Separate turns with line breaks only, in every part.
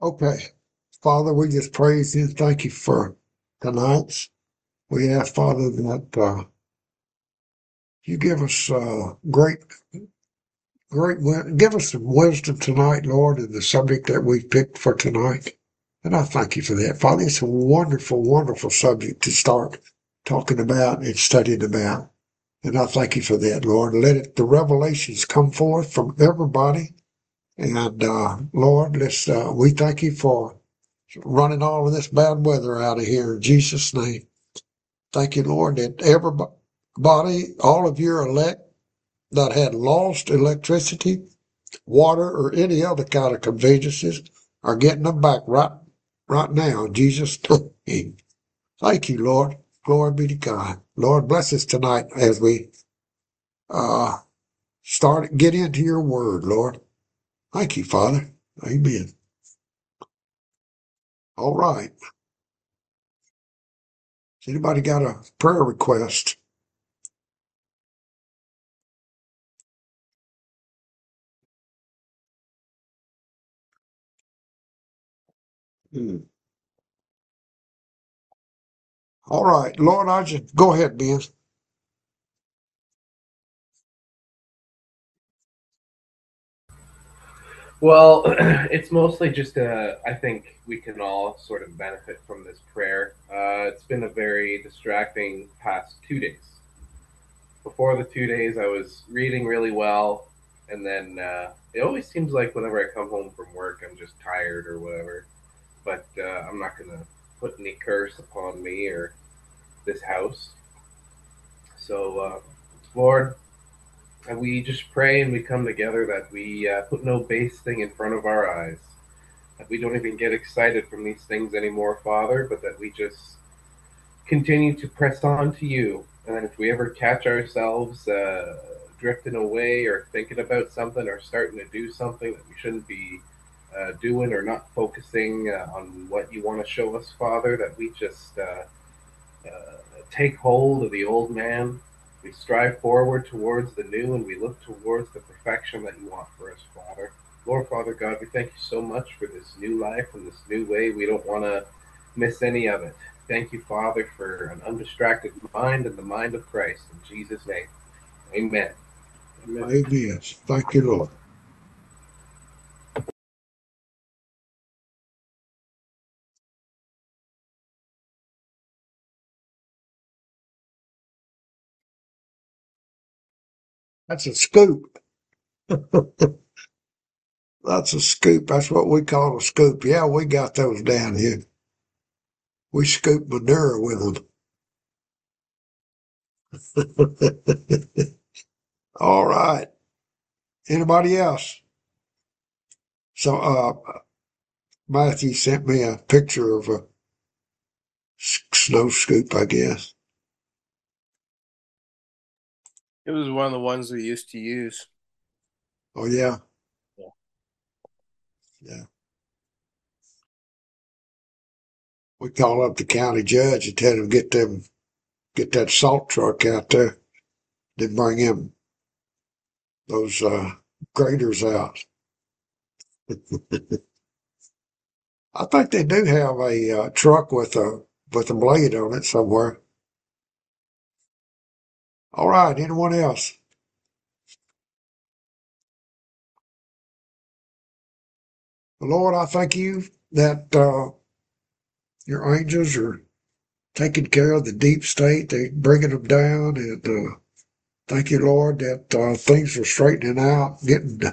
Okay. Father, we just praise you and thank you for tonight. We ask, Father, that you give us give us some wisdom tonight, Lord, in the subject that we picked for tonight. And I thank you for that. Father, it's a wonderful, wonderful subject to start talking about and studying about. And I thank you for that, Lord. The revelations come forth from everybody. And Lord, we thank you for running all of this bad weather out of here in Jesus' name. Thank you, Lord, that everybody, all of your elect that had lost electricity, water, or any other kind of conveniences are getting them back right now in Jesus' name. Thank you, Lord. Glory be to God. Lord, bless us tonight as we uh, get into your word, Lord. Thank you, Father. Amen. All right. Has anybody got a prayer request? Hmm. All right, Lord, I just go ahead, Ben.
Well, it's mostly just I think we can all sort of benefit from this prayer. It's been a very distracting past 2 days. Before the 2 days, I was reading really well, and then it always seems like whenever I come home from work, I'm just tired or whatever. But I'm not going to put any curse upon me or this house. So, Lord, and we just pray and we come together that we put no base thing in front of our eyes. That we don't even get excited from these things anymore, Father, but that we just continue to press on to you. And then if we ever catch ourselves drifting away or thinking about something or starting to do something that we shouldn't be doing or not focusing on what you want to show us, Father, that we just take hold of the old man. We strive forward towards the new and we look towards the perfection that you want for us, Father. Lord, Father God, we thank you so much for this new life and this new way. We don't want to miss any of it. Thank you, Father, for an undistracted mind and the mind of Christ. In Jesus' name, amen. Amen.
Amen. Thank you, Lord. That's a scoop. That's a scoop. That's what we call a scoop. Yeah, we got those down here. We scoop manure with them. All right. Anybody else? So, Matthew sent me a picture of a snow scoop, I guess.
It was one of the ones we used to use.
Oh, yeah.
Yeah.
Yeah. We call up the county judge and tell him get that salt truck out there, then bring him those graders out. I think they do have a truck with a blade on it somewhere. All right, anyone else? Lord, I thank you that your angels are taking care of the deep state. They bringing them down, and thank you, Lord, that things are straightening out,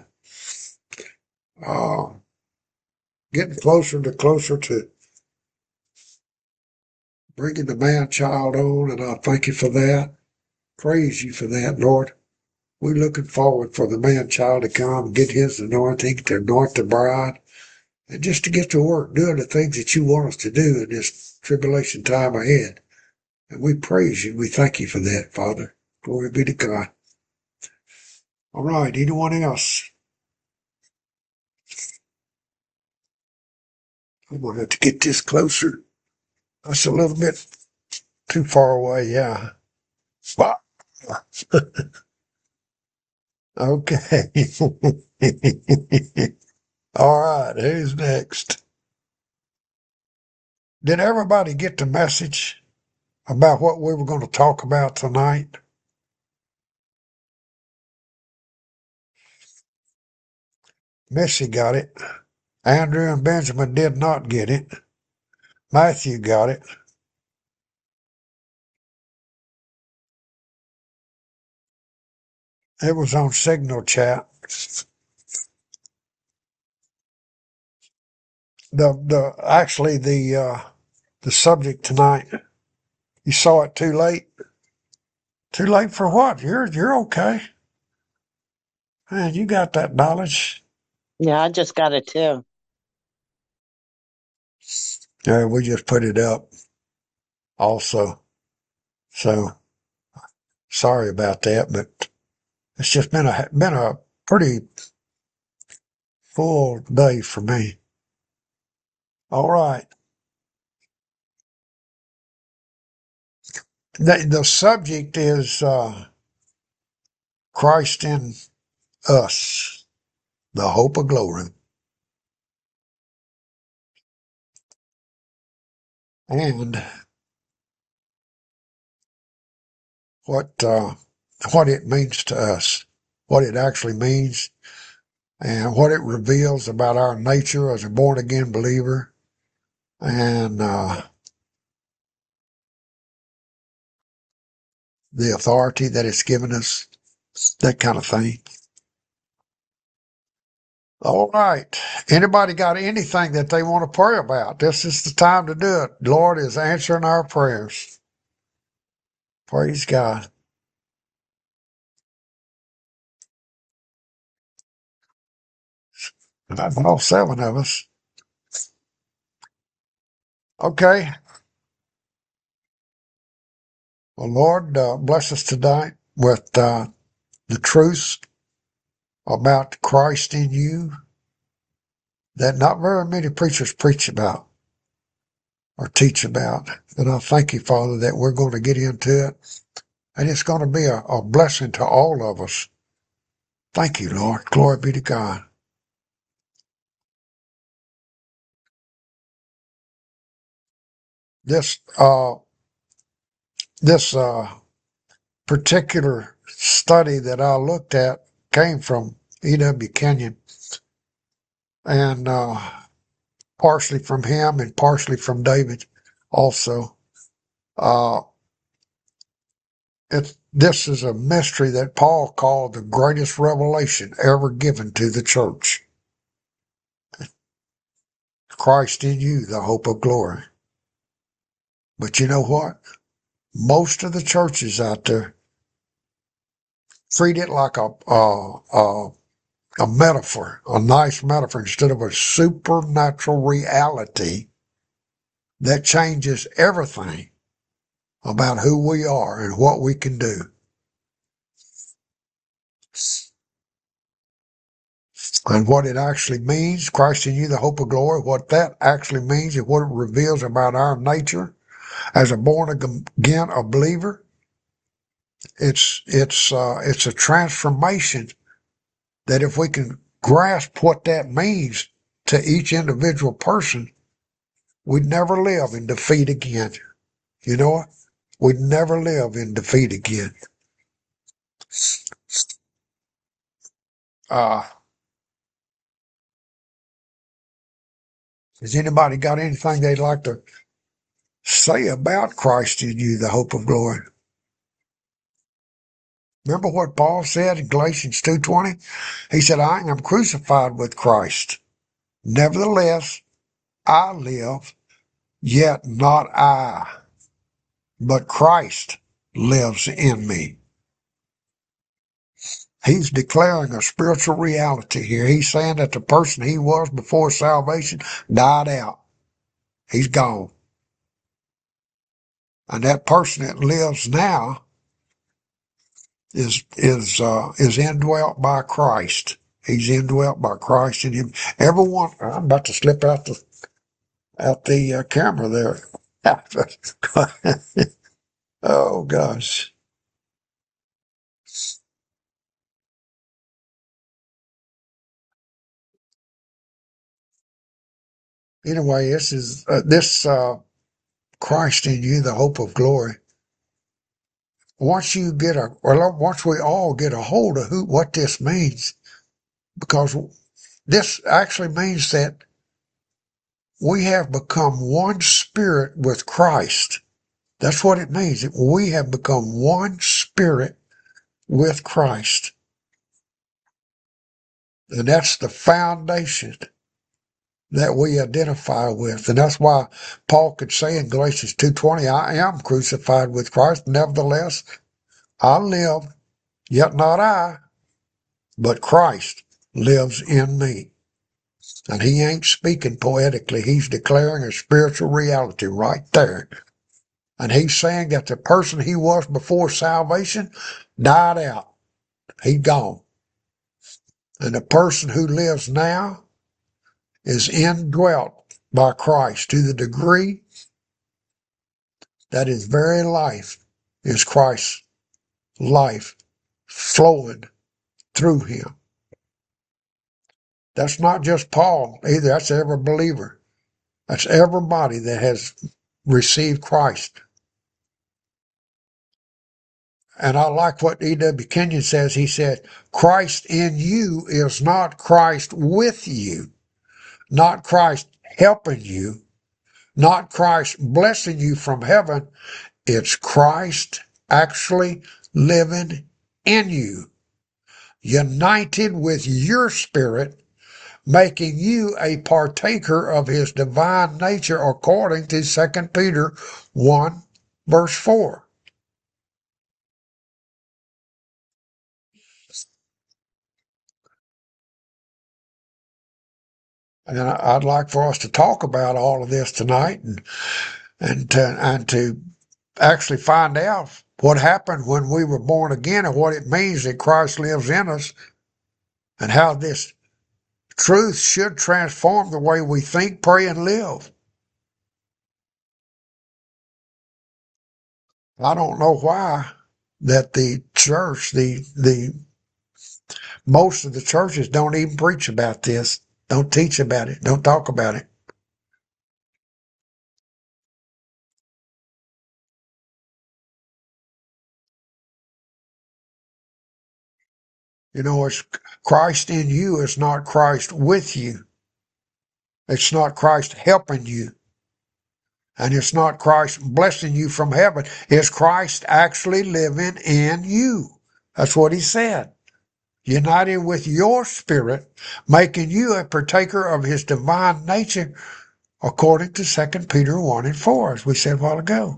uh, getting closer to bringing the man child on, and I thank you for that. Praise you for that, Lord. We're looking forward for the man child to come and get his anointing to anoint the bride and just to get to work doing the things that you want us to do in this tribulation time ahead. And we praise you. We thank you for that, Father. Glory be to God. All right. Anyone else? I'm going to have to get this closer. That's a little bit too far away. Yeah. Wow. Okay. All right. Who's next? Did everybody get the message about what we were going to talk about tonight? Missy got it. Andrew and Benjamin did not get it. Matthew got it. It was on Signal Chat. The subject tonight. You saw it too late. Too late for what? You're okay. Man, you got that knowledge.
Yeah, I just got it too.
Yeah, we just put it up also. So sorry about that, but it's just been a pretty full day for me. All right. The subject is Christ in us, the hope of glory. And what it means to us, what it actually means, and what it reveals about our nature as a born-again believer, and the authority that it's given us, that kind of thing. All right. Anybody got anything that they want to pray about? This is the time to do it. Lord is answering our prayers. Praise God. That's all 7 of us. Okay. Well, Lord, bless us tonight with the truth about Christ in you that not very many preachers preach about or teach about. And I thank you, Father, that we're going to get into it. And it's going to be a blessing to all of us. Thank you, Lord. Glory be to God. This particular study that I looked at came from E.W. Kenyon, and partially from him and partially from David also. This is a mystery that Paul called the greatest revelation ever given to the church. Christ in you, the hope of glory. But you know what? Most of the churches out there treat it like a metaphor, a nice metaphor, instead of a supernatural reality that changes everything about who we are and what we can do. And what it actually means, Christ in you, the hope of glory, what that actually means and what it reveals about our nature as a born again a believer. It's a transformation that if we can grasp what that means to each individual person, we'd never live in defeat again. You know what? We'd never live in defeat again. Has anybody got anything they'd like to say about Christ in you, the hope of glory? Remember what Paul said in Galatians 2:20? He said, I am crucified with Christ. Nevertheless, I live, yet not I, but Christ lives in me. He's declaring a spiritual reality here. He's saying that the person he was before salvation died out. He's gone. And that person that lives now is indwelt by Christ. He's indwelt by Christ in him. Everyone, I'm about to slip out the camera there. Oh gosh. Anyway, this Christ in you, the hope of glory. Once we all get a hold of what this means, because this actually means that we have become one spirit with Christ. That's what it means. We have become one spirit with Christ. And that's the foundation that we identify with. And that's why Paul could say in Galatians 2:20, I am crucified with Christ. Nevertheless, I live, yet not I, but Christ lives in me. And he ain't speaking poetically. He's declaring a spiritual reality right there. And he's saying that the person he was before salvation died out. He's gone. And the person who lives now is indwelt by Christ to the degree that his very life is Christ's life flowing through him. That's not just Paul either. That's every believer. That's everybody that has received Christ. And I like what E.W. Kenyon says. He said, Christ in you is not Christ with you, not Christ helping you, not Christ blessing you from heaven. It's Christ actually living in you, united with your spirit, making you a partaker of his divine nature according to 2 Peter 1, verse 4. And I'd like for us to talk about all of this tonight and to actually find out what happened when we were born again and what it means that Christ lives in us and how this truth should transform the way we think, pray, and live. I don't know why that the church, the most of the churches don't even preach about this, don't teach about it, don't talk about it. You know, it's Christ in you is not Christ with you. It's not Christ helping you. And it's not Christ blessing you from heaven. It's Christ actually living in you. That's what he said. United with your spirit, making you a partaker of his divine nature, according to 2 Peter 1 and 4, as we said a while ago.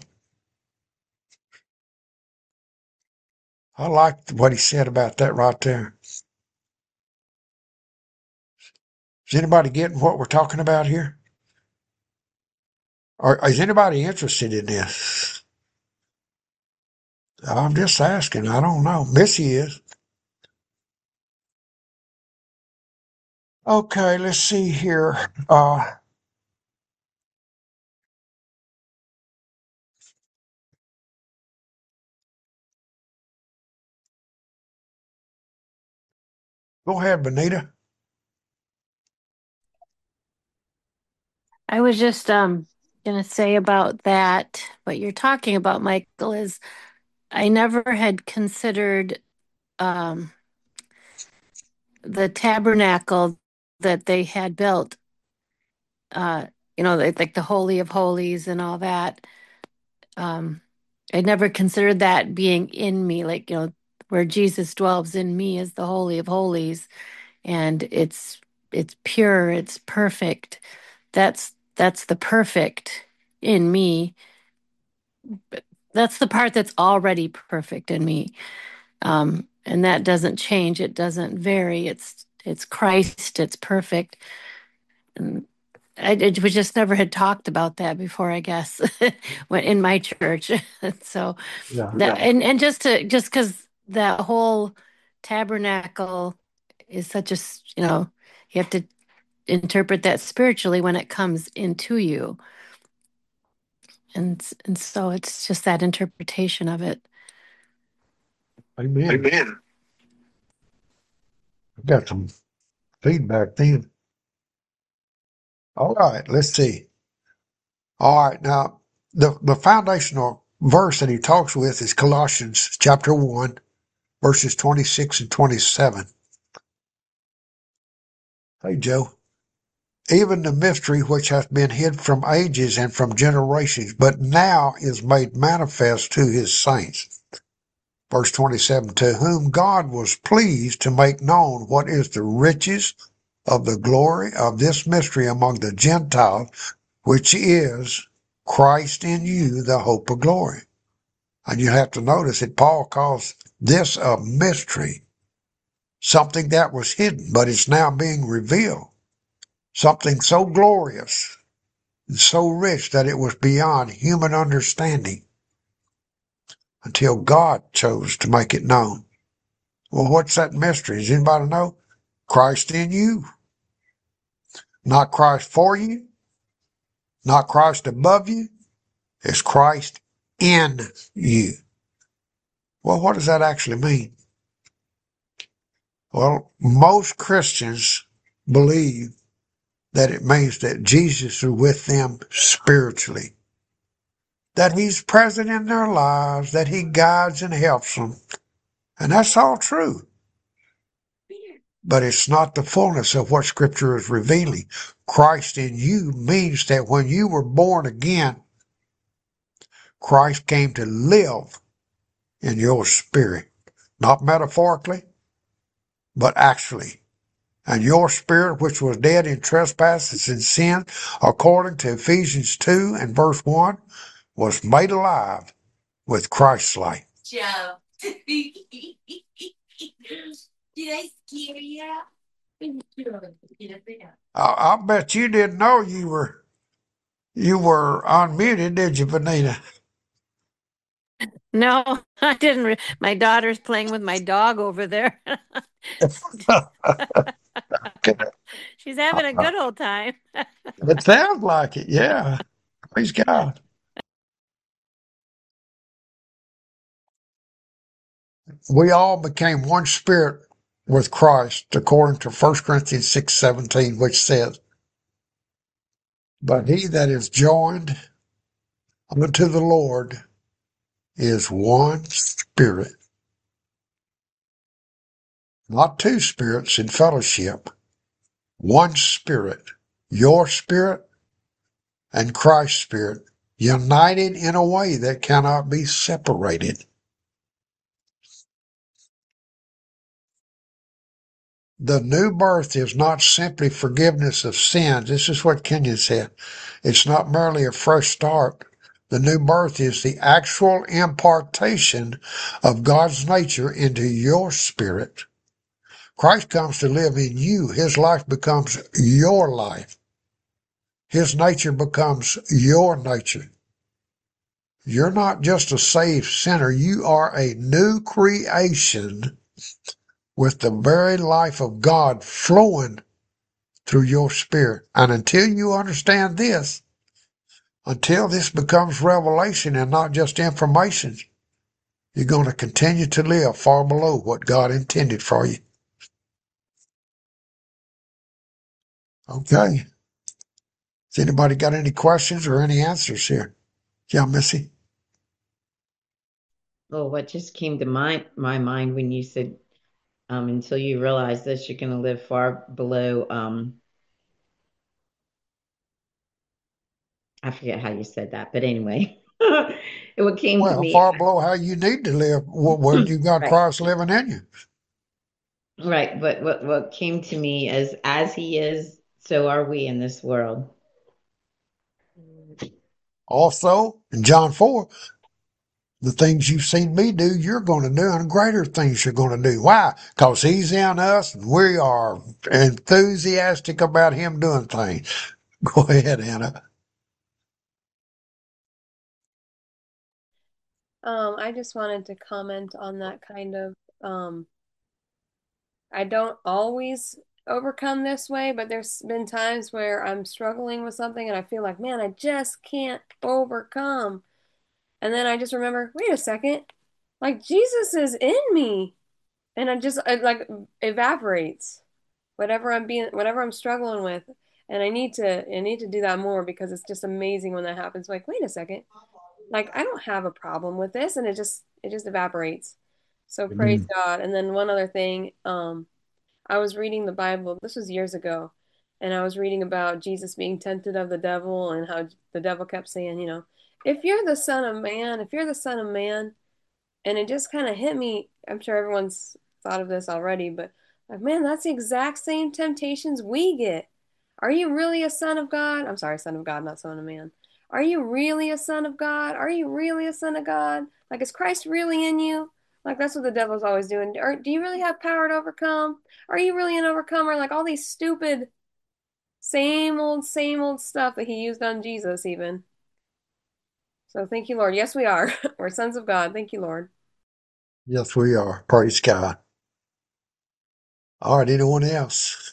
I like what he said about that right there. Is anybody getting what we're talking about here? Or is anybody interested in this? I'm just asking. I don't know. Missy is. Okay, let's see here. Go ahead, Benita.
I was just gonna say about that, what you're talking about, Michael, is I never had considered um the tabernacle that they had built, uh, like the Holy of Holies and all that. Um, I never considered that being in me, like, where Jesus dwells in me is the Holy of Holies, and it's pure, it's perfect. That's the perfect in me. That's the part that's already perfect in me. And that doesn't change, it doesn't vary. It's Christ, it's perfect. And we just never had talked about that before, I guess, when in my church. So
Yeah.
and just because that whole tabernacle is such a, you have to interpret that spiritually when it comes into you. And so it's just that interpretation of it.
Amen. I got some feedback then. All right, let's see. All right, now the foundational verse that he talks with is Colossians chapter 1, verses 26 and 27. Hey, Joe. Even the mystery which hath been hid from ages and from generations, but now is made manifest to his saints. Verse 27, to whom God was pleased to make known what is the riches of the glory of this mystery among the Gentiles, which is Christ in you, the hope of glory. And you have to notice that Paul calls this a mystery, something that was hidden, but it's now being revealed. Something so glorious and so rich that it was beyond human understanding until God chose to make it known. Well, what's that mystery? Does anybody know? Christ in you. Not Christ for you, not Christ above you. It's Christ in you. Well, what does that actually mean? Well, most Christians believe that it means that Jesus is with them spiritually, that he's present in their lives, that he guides and helps them. And that's all true. But it's not the fullness of what Scripture is revealing. Christ in you means that when you were born again, Christ came to live in your spirit. Not metaphorically, but actually. And your spirit, which was dead in trespasses and sin, according to Ephesians 2 and verse 1, was made alive with Christ's life.
Joe. Did I scare you?
I bet you didn't know you were unmuted, did you, Benita?
No, I didn't. My daughter's playing with my dog over there. She's having a good old time.
It sounds like it, yeah. Praise God. We all became one spirit with Christ, according to 1 Corinthians 6:17, which says, but he that is joined unto the Lord is one spirit. Not two spirits in fellowship. One spirit. Your spirit and Christ's spirit, united in a way that cannot be separated. The new birth is not simply forgiveness of sins. This is what Kenyon said. It's not merely a fresh start. The new birth is the actual impartation of God's nature into your spirit. Christ comes to live in you. His life becomes your life. His nature becomes your nature. You're not just a saved sinner. You are a new creation with the very life of God flowing through your spirit. And until you understand this, until this becomes revelation and not just information, you're going to continue to live far below what God intended for you. Okay. Has anybody got any questions or any answers here? Yeah, Missy?
Well, what just came to my mind when you said until you realize this, you're going to live far below. I forget how you said that, but anyway, what came to
Well,
me,
far below how you need to live when you got
right,
Christ living in you.
right. But what came to me is, as He is, so are we in this world.
Also, in John 4, the things you've seen me do, you're going to do, and greater things you're going to do. Why? Because he's in us, and we are enthusiastic about him doing things. Go ahead, Anna.
I just wanted to comment on that kind of, I don't always overcome this way, but there's been times where I'm struggling with something and I feel like, man, I just can't overcome. And then I just remember, wait a second, like Jesus is in me. And it like evaporates whatever I'm struggling with. And I need to do that more because it's just amazing when that happens. Like, wait a second. Like, I don't have a problem with this, and it just evaporates. So praise
Mm.
God. And then one other thing, I was reading the Bible, this was years ago, and I was reading about Jesus being tempted of the devil and how the devil kept saying, if you're the son of man, if you're the son of man, and it just kind of hit me. I'm sure everyone's thought of this already, but like, man, that's the exact same temptations we get. Are you really a son of God? I'm sorry, son of God, not son of man. Are you really a son of God? Are you really a son of God? Like, is Christ really in you? Like, that's what the devil's always doing. Or do you really have power to overcome? Are you really an overcomer? Like all these stupid, same old stuff that he used on Jesus, even. So thank you, Lord. Yes, we are. We're sons of God. Thank you, Lord.
Yes, we are. Praise God. All right, anyone else?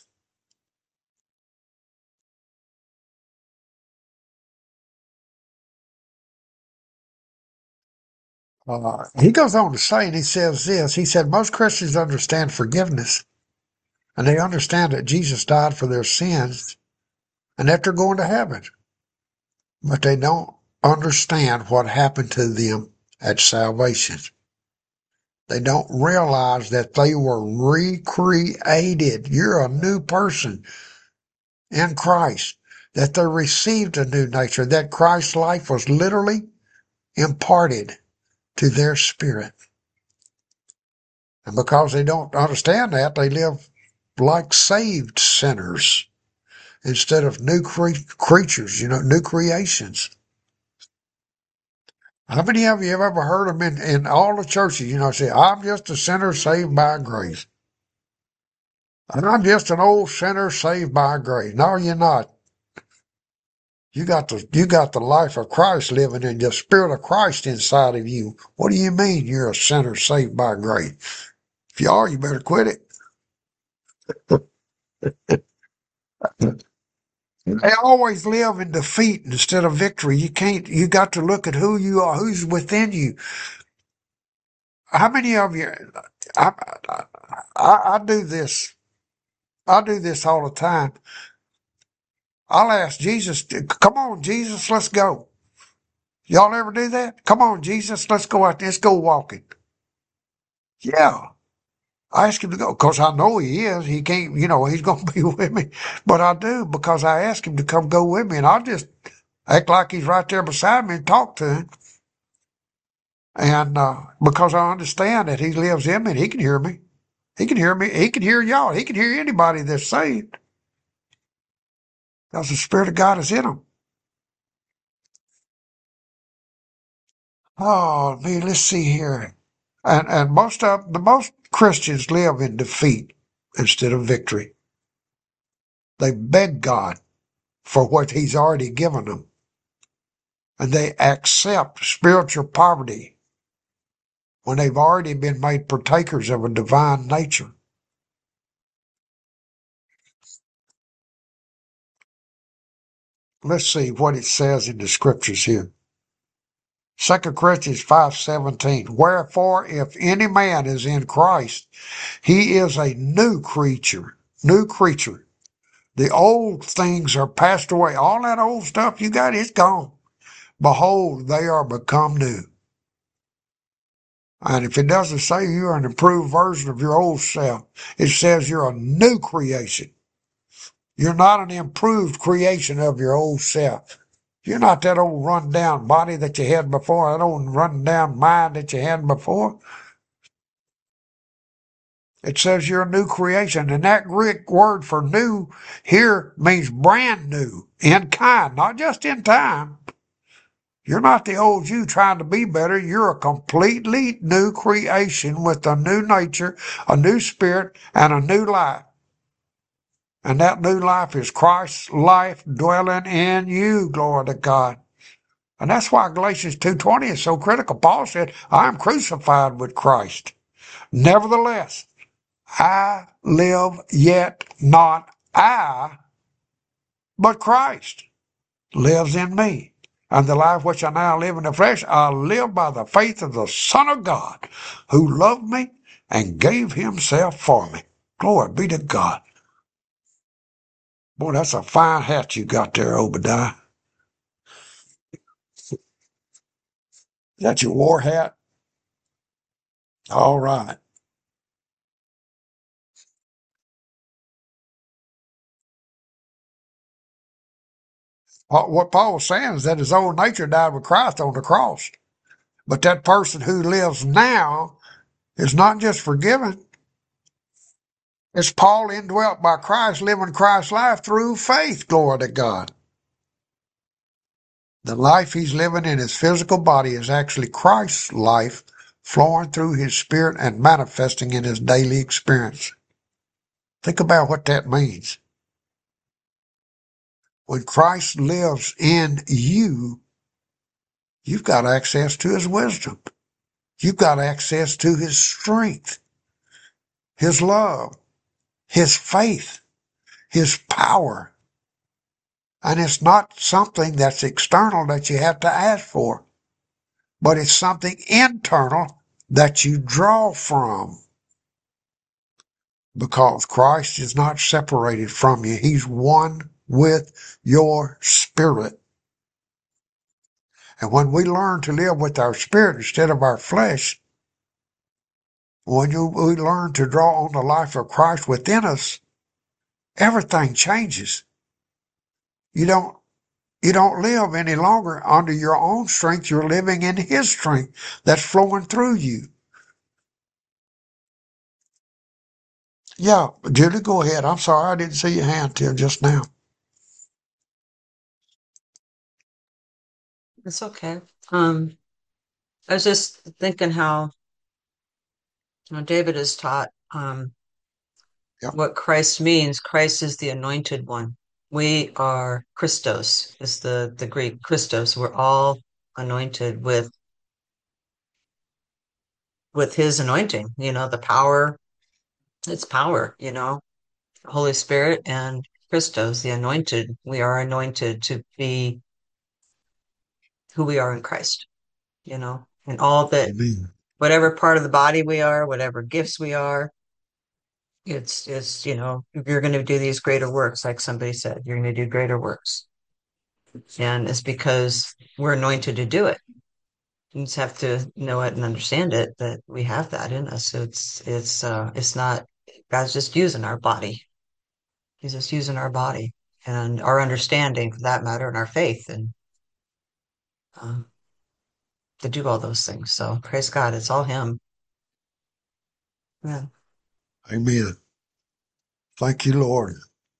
He goes on to say, and he says this, he said, most Christians understand forgiveness, and they understand that Jesus died for their sins, and that they're going to heaven. But they don't understand what happened to them at salvation. They don't realize that they were recreated. You're a new person in Christ, that they received a new nature, that Christ's life was literally imparted to their spirit. And because they don't understand that, they live like saved sinners instead of new creatures, new creations. How many of you have ever heard them in all the churches, say, I'm just a sinner saved by grace. And I'm just an old sinner saved by grace. No, you're not. You got the life of Christ living in you, the Spirit of Christ inside of you. What do you mean you're a sinner saved by grace? If you are, you better quit it. They always live in defeat instead of victory. You got to look at who you are, who's within you. How many of you, I, I do this. I do this all the time. I'll ask Jesus, come on, Jesus, let's go. Y'all ever do that? Come on, Jesus, let's go out there. Let's go walking. Yeah. I ask him to go because I know he is. He can't, he's going to be with me. But I do because I ask him to come go with me. And I'll just act like he's right there beside me and talk to him. And because I understand that he lives in me and he can hear me. He can hear me. He can hear y'all. He can hear anybody that's saved because the Spirit of God is in them. Oh, man, let's see here. And most Christians live in defeat instead of victory. They beg God for what he's already given them. And they accept spiritual poverty when they've already been made partakers of a divine nature. Let's see what it says in the scriptures here. 2 Corinthians 5:17. Wherefore, if any man is in Christ, he is a new creature. New creature. The old things are passed away. All that old stuff you got is gone. Behold, they are become new. And if it doesn't say you're an improved version of your old self, it says you're a new creation. You're not an improved creation of your old self. You're not that old run-down body that you had before, that old run-down mind that you had before. It says you're a new creation, and that Greek word for new here means brand new, in kind, not just in time. You're not the old you trying to be better. You're a completely new creation with a new nature, a new spirit, and a new life. And that new life is Christ's life dwelling in you, glory to God. And that's why Galatians 2:20 is so critical. Paul said, I am crucified with Christ. Nevertheless, I live, yet not I, but Christ lives in me. And the life which I now live in the flesh, I live by the faith of the Son of God, who loved me and gave himself for me. Glory be to God. Boy, that's a fine hat you got there, Obadiah. Is that your war hat? All right. What Paul was saying is that his old nature died with Christ on the cross. But that person who lives now is not just forgiven. It's Paul indwelt by Christ, living Christ's life through faith, glory to God. The life he's living in his physical body is actually Christ's life flowing through his spirit and manifesting in his daily experience. Think about what that means. When Christ lives in you, you've got access to his wisdom. You've got access to his strength, his love, his faith, his power. And it's not something that's external that you have to ask for, but it's something internal that you draw from. Because Christ is not separated from you. He's one with your spirit. And when we learn to live with our spirit instead of our flesh, when we learn to draw on the life of Christ within us, everything changes. You don't live any longer under your own strength. You're living in his strength that's flowing through you. Yeah, Julie, go ahead. I'm sorry I didn't see your hand till just now.
It's okay. I was just thinking how David has taught
Yep.
what Christ means. Christ is the anointed one. We are Christos, is the Greek Christos. We're all anointed with his anointing, the power. It's power, Holy Spirit and Christos, the anointed. We are anointed to be who we are in Christ, and all that,
Amen.
whatever part of the body we are, whatever gifts we are, it's you're going to do these greater works, like somebody said, you're going to do greater works. And it's because we're anointed to do it. You just have to know it and understand it, that we have that in us. So it's not, God's just using our body. He's just using our body and our understanding, for that matter, and our faith, and to do all those things. So praise God, it's all him. Yeah.
Amen. Thank you, Lord.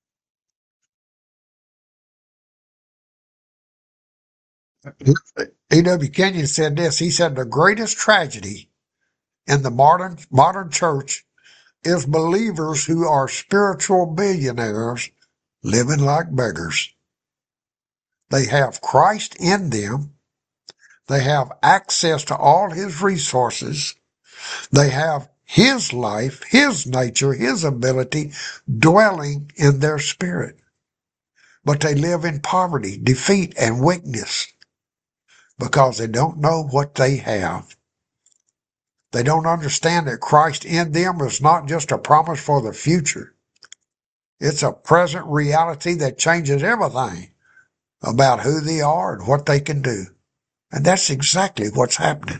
A.W. Kenyon said this. He said, the greatest tragedy in the modern church is believers who are spiritual billionaires living like beggars. They have Christ in them. They have access to all his resources. They have his life, his nature, his ability dwelling in their spirit. But they live in poverty, defeat, and weakness because they don't know what they have. They don't understand that Christ in them is not just a promise for the future. It's a present reality that changes everything about who they are and what they can do. And that's exactly what's happening.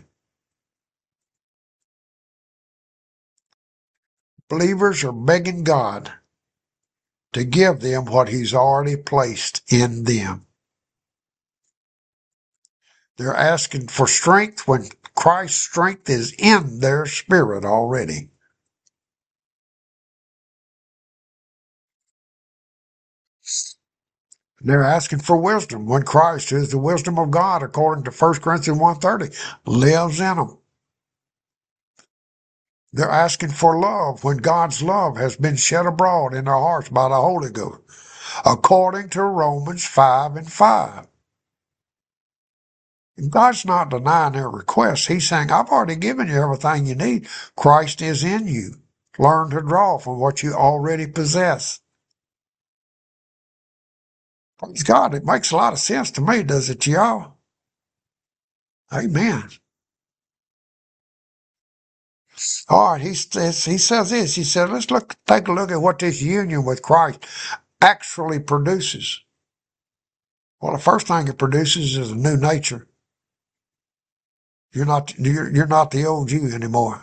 Believers are begging God to give them what he's already placed in them. They're asking for strength when Christ's strength is in their spirit already. They're asking for wisdom when Christ, who is the wisdom of God, according to 1 Corinthians 1:30, lives in them. They're asking for love when God's love has been shed abroad in their hearts by the Holy Ghost, according to Romans 5:5. And God's not denying their requests. He's saying, I've already given you everything you need. Christ is in you. Learn to draw from what you already possess. Praise God. It makes a lot of sense to me, does it, y'all? Amen. All right, he says this. He said, let's take a look at what this union with Christ actually produces? Well, the first thing it produces is a new nature. You're not the old you anymore.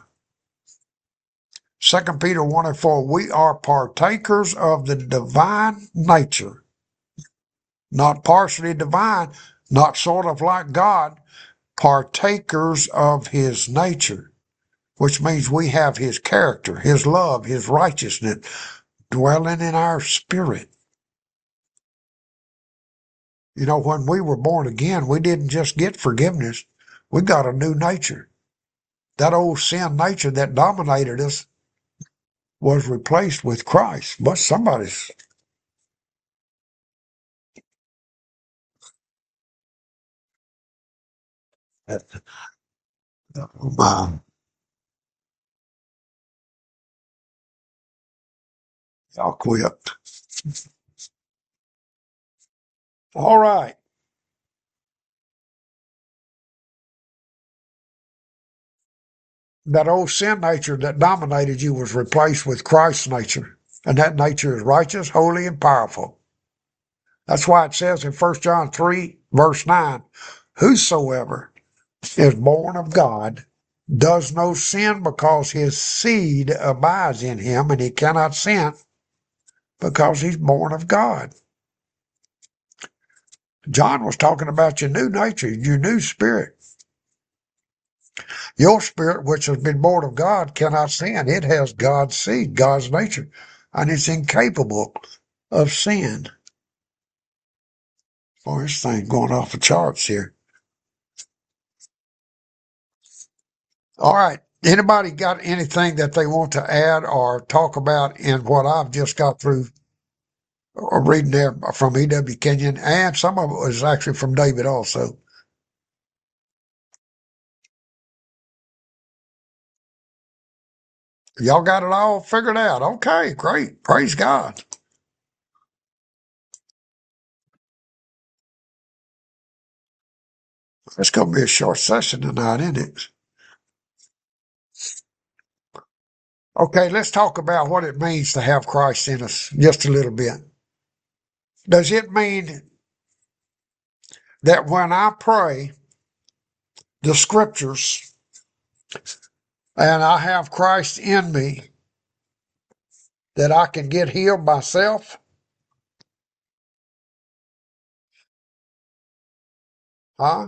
2 Peter 1:4, we are partakers of the divine nature. Not partially divine, not sort of like God, partakers of his nature, which means we have his character, his love, his righteousness dwelling in our spirit. You know, when we were born again, we didn't just get forgiveness, we got a new nature. That old sin nature that dominated us was replaced with Christ. But somebody's... My, I'll quit. All right. That old sin nature that dominated you was replaced with Christ's nature. And that nature is righteous, holy, and powerful. That's why it says in 1 John 3, verse 9, whosoever is born of God does no sin because his seed abides in him, and he cannot sin because he's born of God. John was talking about your new nature, your new spirit. Your spirit, which has been born of God, cannot sin. It has God's seed, God's nature, and it's incapable of sin. Boy, this thing going off the charts here. All right. Anybody got anything that they want to add or talk about in what I've just got through or reading there from E.W. Kenyon? And some of it was actually from David also. Y'all got it all figured out. Okay, great. Praise God. It's going to be a short session tonight, isn't it? Okay, let's talk about what it means to have Christ in us just a little bit. Does it mean that when I pray the scriptures and I have Christ in me, that I can get healed myself? Huh?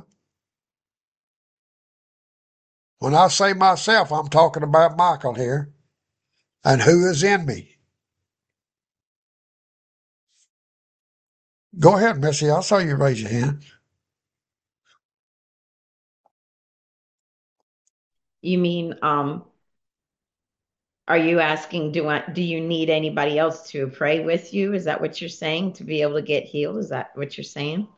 When I say myself, I'm talking about Michael here. And who is in me? Go ahead, Missy. I saw you raise your hand.
You mean, are you asking, do you need anybody else to pray with you? Is that what you're saying, to be able to get healed? Is that what you're saying?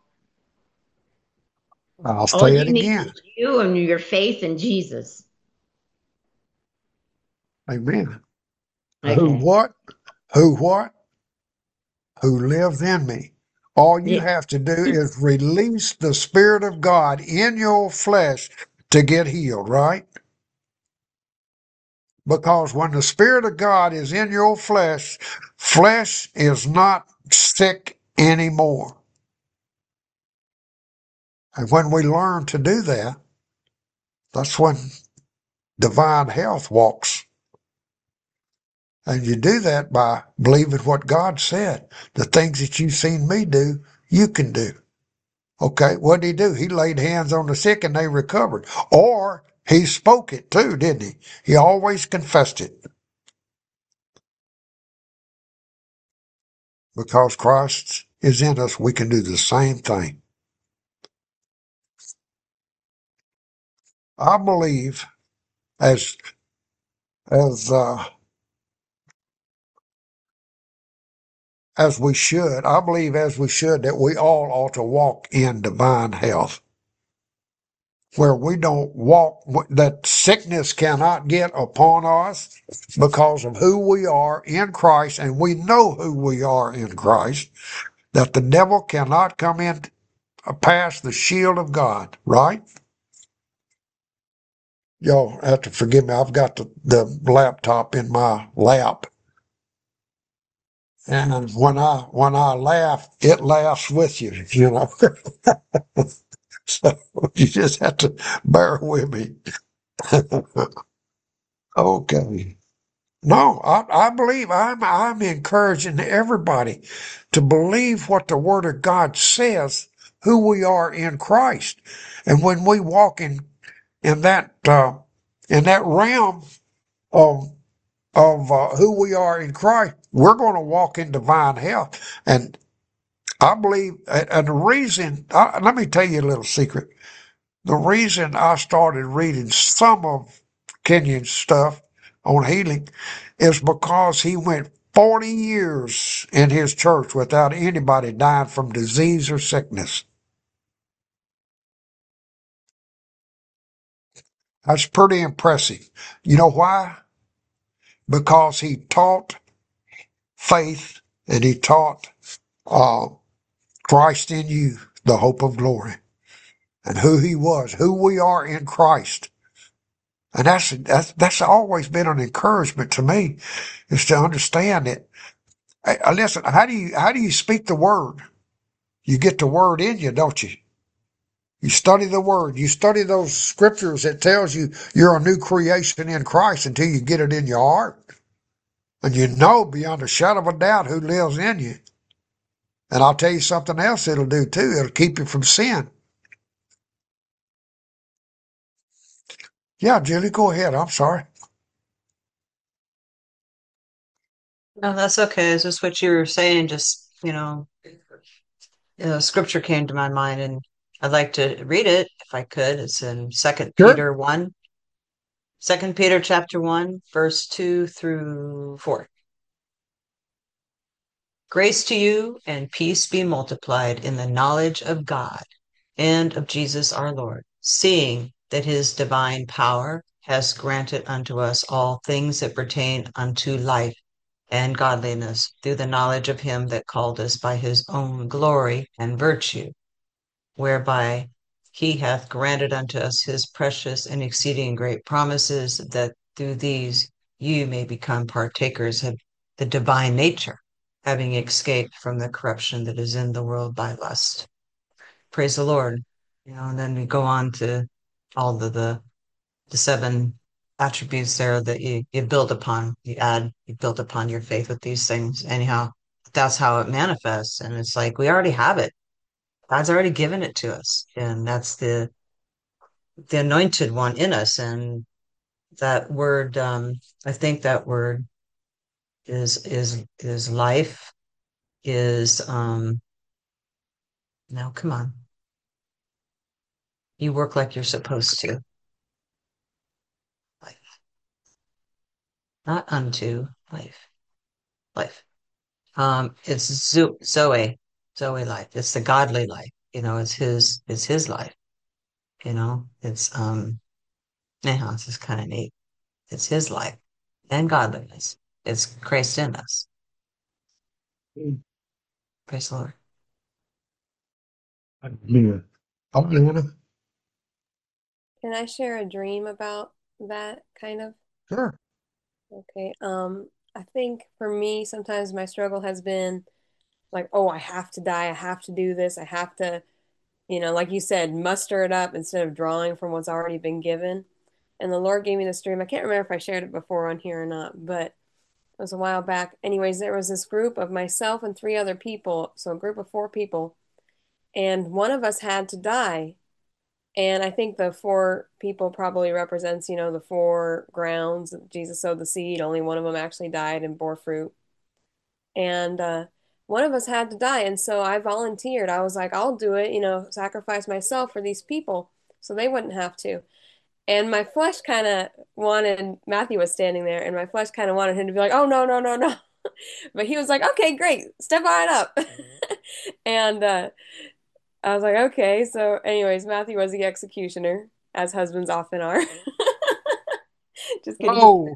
I'll
All
say it
you need
again.
is you and your faith in Jesus.
Amen.
Okay.
Who what? Who what? Who lives in me. All you
Yeah.
have to do is release the Spirit of God in your flesh to get healed, right? Because when the Spirit of God is in your flesh, flesh is not sick anymore. And when we learn to do that, that's when divine health walks. And you do that by believing what God said. The things that you've seen me do, you can do. Okay, what did he do? He laid hands on the sick and they recovered. Or he spoke it too, didn't he? He always confessed it. Because Christ is in us, we can do the same thing. I believe as we should, I believe as we should, that we all ought to walk in divine health. Where we don't walk, that sickness cannot get upon us because of who we are in Christ, and we know who we are in Christ, that the devil cannot come in past the shield of God, right? Y'all have to forgive me. I've got the laptop in my lap. And when I laugh, it laughs with you, you know. So you just have to bear with me. Okay. No, I believe I'm encouraging everybody to believe what the Word of God says, who we are in Christ. And when we walk in that realm of who we are in Christ, we're going to walk in divine health. And I believe, and the reason, let me tell you a little secret. The reason I started reading some of Kenyon's stuff on healing is because he went 40 years in his church without anybody dying from disease or sickness. That's pretty impressive. You know why? Because he taught faith and he taught uh, Christ in you, the hope of glory, and who he was, who we are in Christ. And that's always been an encouragement to me, is to understand that. Hey, listen, how do you speak the word? You get the word in you, don't you? You study the word. You study those scriptures that tells you you're a new creation in Christ until you get it in your heart. And you know beyond a shadow of a doubt who lives in you. And I'll tell you something else it'll do too. It'll keep you from sin. Yeah, Julie, go ahead. I'm sorry.
No, that's okay. It's just what you were saying, just, scripture came to my mind and I'd like to read it if I could. It's in Second
Sure.
Peter 1. 2 Peter chapter 1, verse 2 through 4. Grace to you and peace be multiplied in the knowledge of God and of Jesus our Lord, seeing that his divine power has granted unto us all things that pertain unto life and godliness through the knowledge of him that called us by his own glory and virtue, whereby he hath granted unto us his precious and exceeding great promises, that through these you may become partakers of the divine nature, having escaped from the corruption that is in the world by lust. Praise the Lord. And then we go on to all the seven attributes there that you build upon. You build upon your faith with these things. Anyhow, that's how it manifests. And it's like we already have it. God's already given it to us. And that's the anointed one in us. And that word, I think that word is life, is no, come on. You work like you're supposed to. Life. Not unto life. Life. It's Zoe life. It's the godly life. It's his life. Anyhow, it's just kind of neat. It's his life and godliness. It's Christ in us. Praise the Lord.
Yeah. Amen.
Can I share a dream about that kind of?
Sure.
Okay. I think for me, sometimes my struggle has been like, oh, I have to die. I have to do this. I have to, like you said, muster it up instead of drawing from what's already been given. And the Lord gave me this dream. I can't remember if I shared it before on here or not, but it was a while back. Anyways, there was this group of myself and three other people, so a group of four people, and one of us had to die. And I think the four people probably represents, the four grounds. Jesus sowed the seed. Only one of them actually died and bore fruit. And one of us had to die. And so I volunteered. I was like, I'll do it, sacrifice myself for these people so they wouldn't have to. And my flesh kind of wanted, Matthew was standing there, and my flesh kind of wanted him to be like, oh, no, no, no, no. But he was like, okay, great, step on up. And I was like, okay. So, anyways, Matthew was the executioner, as husbands often are. Just kidding.
Oh,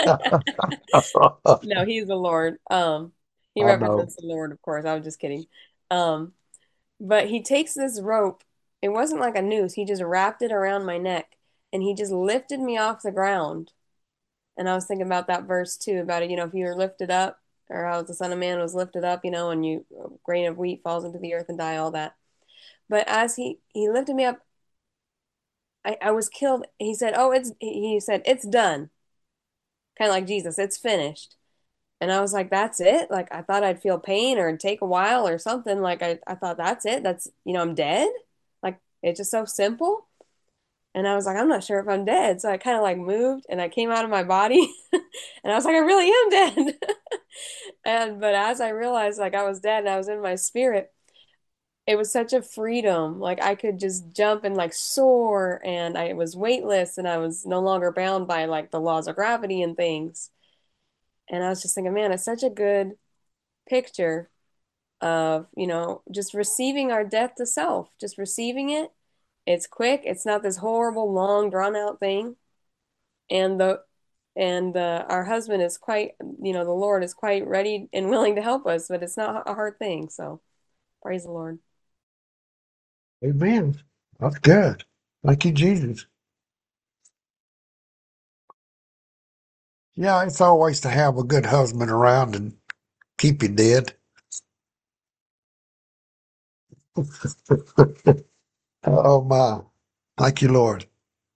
No, he's the Lord. He
I know.
represents the Lord, of course. I was just kidding. Um, but he takes this rope. It wasn't like a noose. He just wrapped it around my neck and he just lifted me off the ground. And I was thinking about that verse too, about it, if you're lifted up, or how the Son of Man was lifted up, and a grain of wheat falls into the earth and die, all that. But as he lifted me up, I was killed. He said, it's done. Kind of like Jesus, it's finished. And I was like, that's it? Like, I thought I'd feel pain or it'd take a while or something. Like, I thought, that's it. That's, I'm dead. Like, it's just so simple. And I was like, I'm not sure if I'm dead. So I kind of like moved and I came out of my body and I was like, I really am dead. But as I realized like I was dead and I was in my spirit, it was such a freedom. Like I could just jump and like soar and I was weightless and I was no longer bound by like the laws of gravity and things. And I was just thinking, man, it's such a good picture of, just receiving our death to self, just receiving it. It's quick. It's not this horrible, long, drawn out thing. And our husband is quite, the Lord is quite ready and willing to help us, but it's not a hard thing. So praise the Lord.
Amen. That's good. Thank you, Jesus. Yeah, it's always to have a good husband around and keep you dead. Oh my. Thank you, Lord.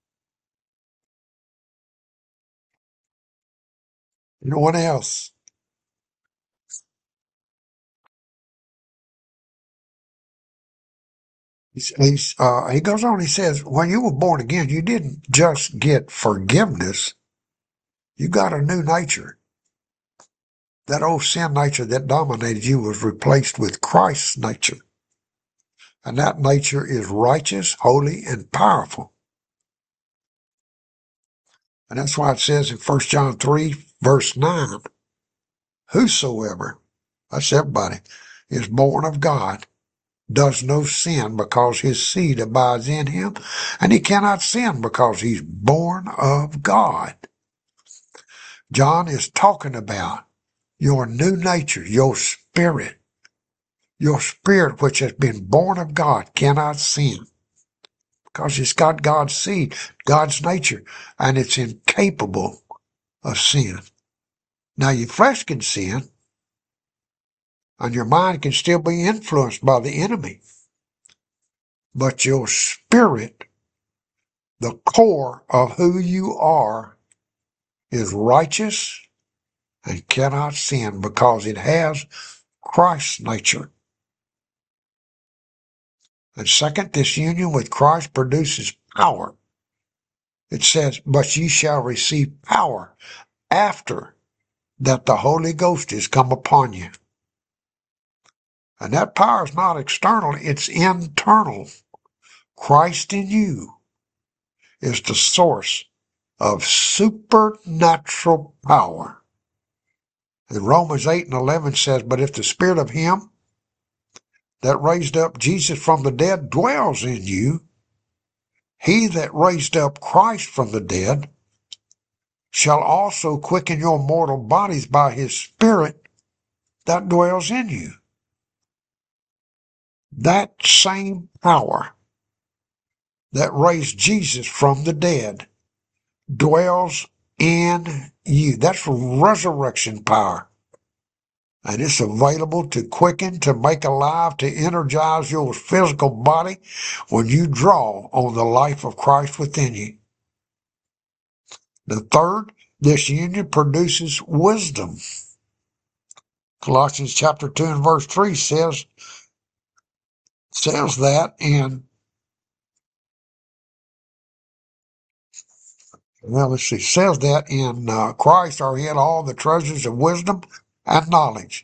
Anyone else? He goes on, he says, when you were born again, you didn't just get forgiveness, you got a new nature. That old sin nature that dominated you was replaced with Christ's nature. And that nature is righteous, holy, and powerful. And that's why it says in 1 John 3, verse 9, whosoever, that's everybody, is born of God, does no sin because his seed abides in him, and he cannot sin because he's born of God. John is talking about your new nature, your spirit which has been born of God cannot sin because it's got God's seed, God's nature, and it's incapable of sin. Now your flesh can sin, and your mind can still be influenced by the enemy, but your spirit, the core of who you are, is righteous and cannot sin because it has Christ's nature. And second, this union with Christ produces power. It says, but ye shall receive power after that the Holy Ghost is come upon you. And that power is not external, it's internal. Christ in you is the source of supernatural power. And Romans 8 and 11 says, but if the spirit of him that raised up Jesus from the dead dwells in you, he that raised up Christ from the dead shall also quicken your mortal bodies by his spirit that dwells in you. That same power that raised Jesus from the dead dwells in you. That's resurrection power. And it's available to quicken, to make alive, to energize your physical body when you draw on the life of Christ within you. The third, this union produces wisdom. Colossians chapter 2 and verse 3 says that in, says that in Christ are hid all the treasures of wisdom and knowledge.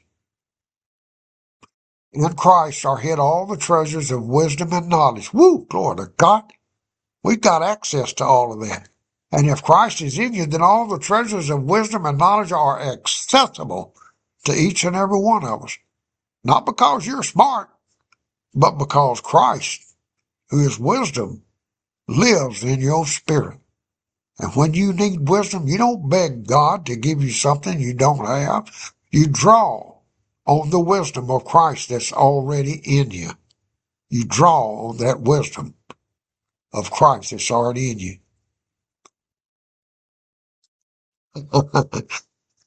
In Christ are hid all the treasures of wisdom and knowledge. Woo, glory to God. We've got access to all of that. And if Christ is in you, then all the treasures of wisdom and knowledge are accessible to each and every one of us. Not because you're smart, but because Christ, who is wisdom, lives in your spirit. And when you need wisdom, you don't beg God to give you something you don't have. You draw on the wisdom of Christ that's already in you. You draw on that wisdom of Christ that's already in you.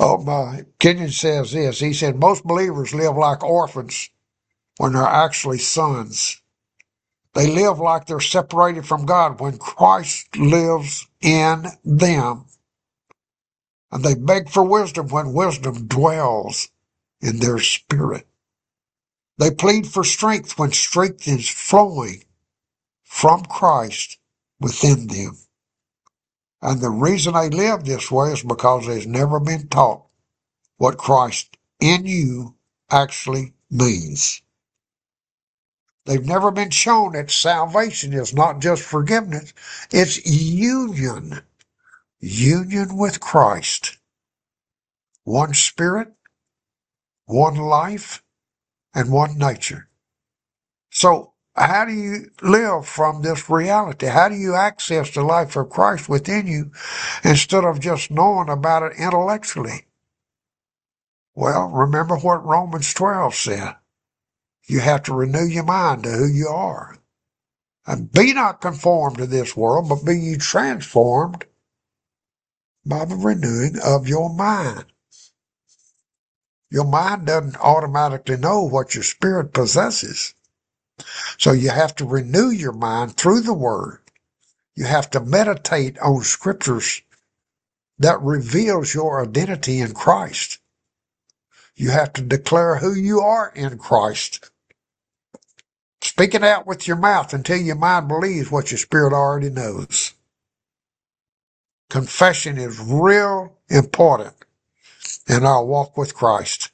Kenyon says this. He said, most believers live like orphans when they're actually sons. They live like they're separated from God when Christ lives in them. And they beg for wisdom when wisdom dwells in their spirit. They plead for strength when strength is flowing from Christ within them. And the reason they live this way is because they've never been taught what Christ in you actually means. They've never been shown that salvation is not just forgiveness, it's union. Union with Christ. One spirit, one life, and one nature. So, how do you live from this reality? How do you access the life of Christ within you instead of just knowing about it intellectually? Well, remember what Romans 12 said. You have to renew your mind to who you are. And be not conformed to this world, but be ye transformed by the renewing of your mind. Your mind doesn't automatically know what your spirit possesses. So you have to renew your mind through the Word. You have to meditate on scriptures that reveals your identity in Christ. You have to declare who you are in Christ. Speak it out with your mouth until your mind believes what your spirit already knows. Confession is real important in our walk with Christ.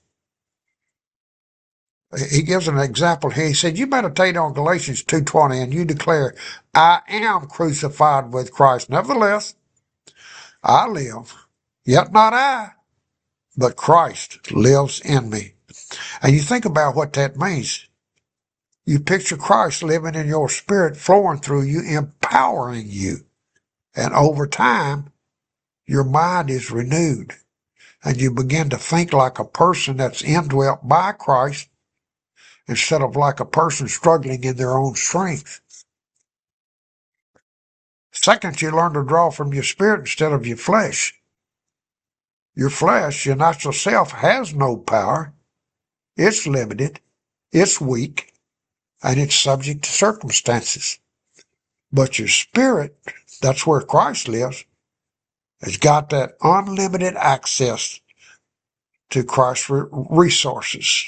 He gives an example here. He said, you meditate on Galatians 2:20 and you declare, I am crucified with Christ. Nevertheless, I live, yet not I, but Christ lives in me. And you think about what that means. You picture Christ living in your spirit, flowing through you, empowering you. And over time, your mind is renewed. And you begin to think like a person that's indwelt by Christ instead of like a person struggling in their own strength. Second, you learn to draw from your spirit instead of your flesh. Your flesh, your natural self, has no power. It's limited, it's weak, and it's subject to circumstances. But your spirit, that's where Christ lives, has got that unlimited access to Christ's resources.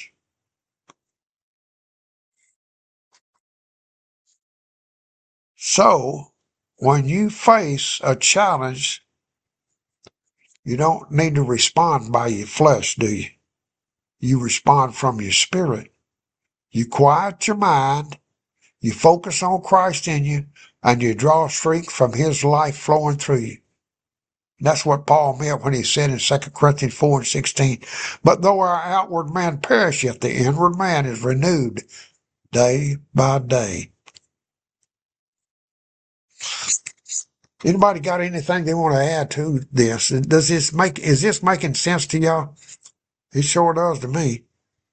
So, when you face a challenge, you don't need to respond by your flesh, do you? You respond from your spirit. You quiet your mind, you focus on Christ in you, and you draw strength from His life flowing through you. And that's what Paul meant when he said in 2 Corinthians 4:16, but though our outward man perish, yet the inward man is renewed day by day. Anybody got anything they want to add to this? Is this making sense to y'all? It sure does to me.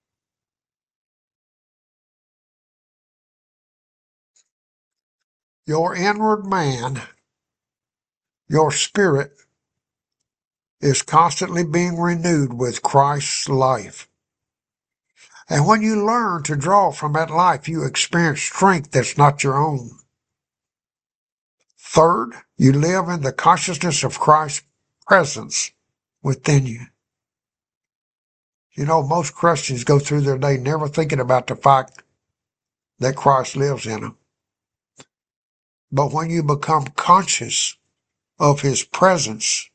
Your inward man, your spirit, is constantly being renewed with Christ's life. And when you learn to draw from that life, you experience strength that's not your own. Third, you live in the consciousness of Christ's presence within you. You know, most Christians go through their day never thinking about the fact that Christ lives in them. But when you become conscious of His presence,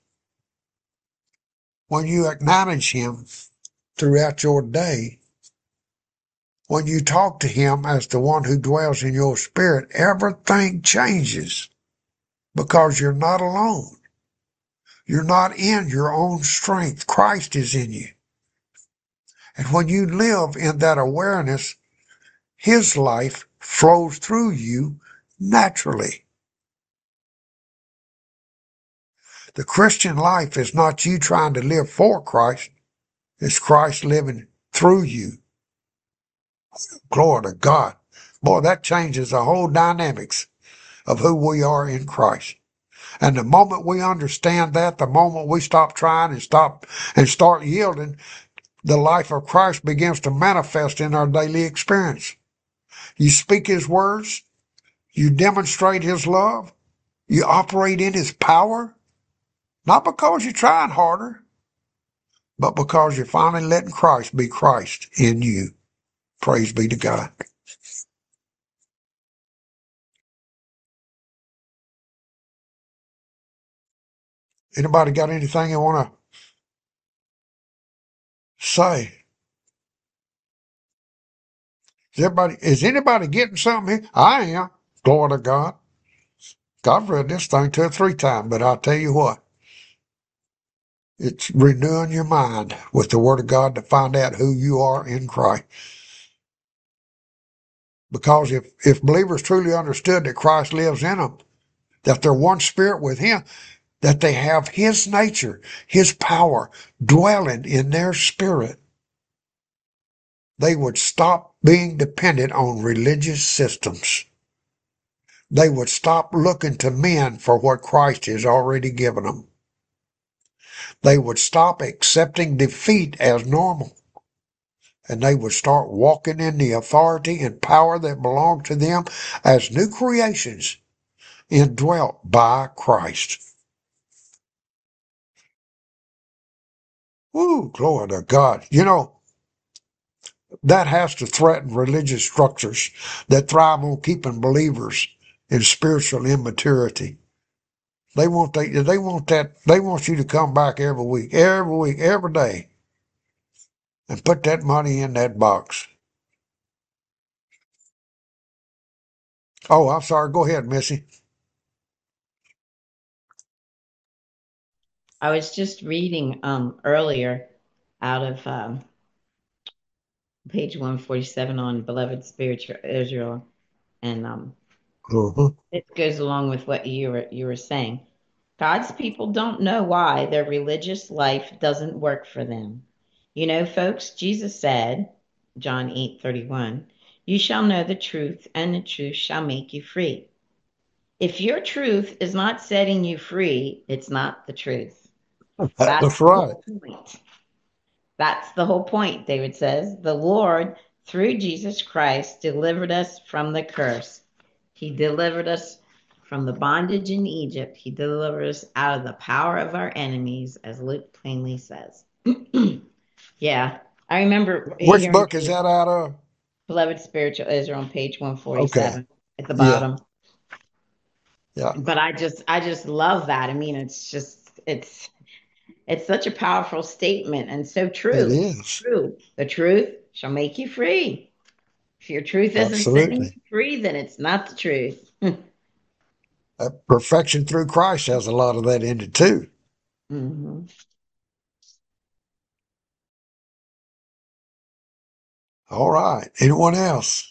when you acknowledge Him throughout your day, when you talk to Him as the one who dwells in your spirit, everything changes because you're not alone. You're not in your own strength. Christ is in you. And when you live in that awareness, His life flows through you naturally. The Christian life is not you trying to live for Christ. It's Christ living through you. Glory to God. Boy, that changes the whole dynamics of who we are in Christ. And the moment we understand that, the moment we stop trying and start yielding, the life of Christ begins to manifest in our daily experience. You speak his words, you demonstrate his love, you operate in his power, not because you're trying harder, but because you're finally letting Christ be Christ in you. Praise be to God. Anybody got anything you want to say? Is anybody getting something here? I am. Glory to God. I've read this thing 2 or 3 times, but I'll tell you what. It's renewing your mind with the Word of God to find out who you are in Christ. Because if believers truly understood that Christ lives in them, that they're one spirit with him, that they have his nature, his power dwelling in their spirit, they would stop being dependent on religious systems. They would stop looking to men for what Christ has already given them. They would stop accepting defeat as normal. And they would start walking in the authority and power that belong to them as new creations indwelt by Christ. Woo, glory to God. You know, that has to threaten religious structures that thrive on keeping believers in spiritual immaturity. They want you to come back every week, every day, and put that money in that box. Oh, I'm sorry. Go ahead, Missy.
I was just reading earlier out of page 147 on beloved spiritual Israel, and it goes along with what you were saying. God's people don't know why their religious life doesn't work for them. You know, folks, Jesus said, John 8:31, you shall know the truth, and the truth shall make you free. If your truth is not setting you free, it's not the truth.
That's right.
The point. That's the whole point, David says. The Lord, through Jesus Christ, delivered us from the curse. He delivered us from the bondage in Egypt. He delivered us out of the power of our enemies, as Luke plainly says. Yeah, I remember
Which
hearing
book is that out of?
Beloved Spiritual Israel on page 147
Okay.
at the
Yeah.
bottom.
Yeah.
But I just love that. I mean, it's such a powerful statement and so
It
true.
is.
True. The truth shall make you free. If your truth isn't setting
Absolutely.
you free, then it's not the truth.
Perfection through Christ has a lot of that in it too.
Mm-hmm.
All right. Anyone else?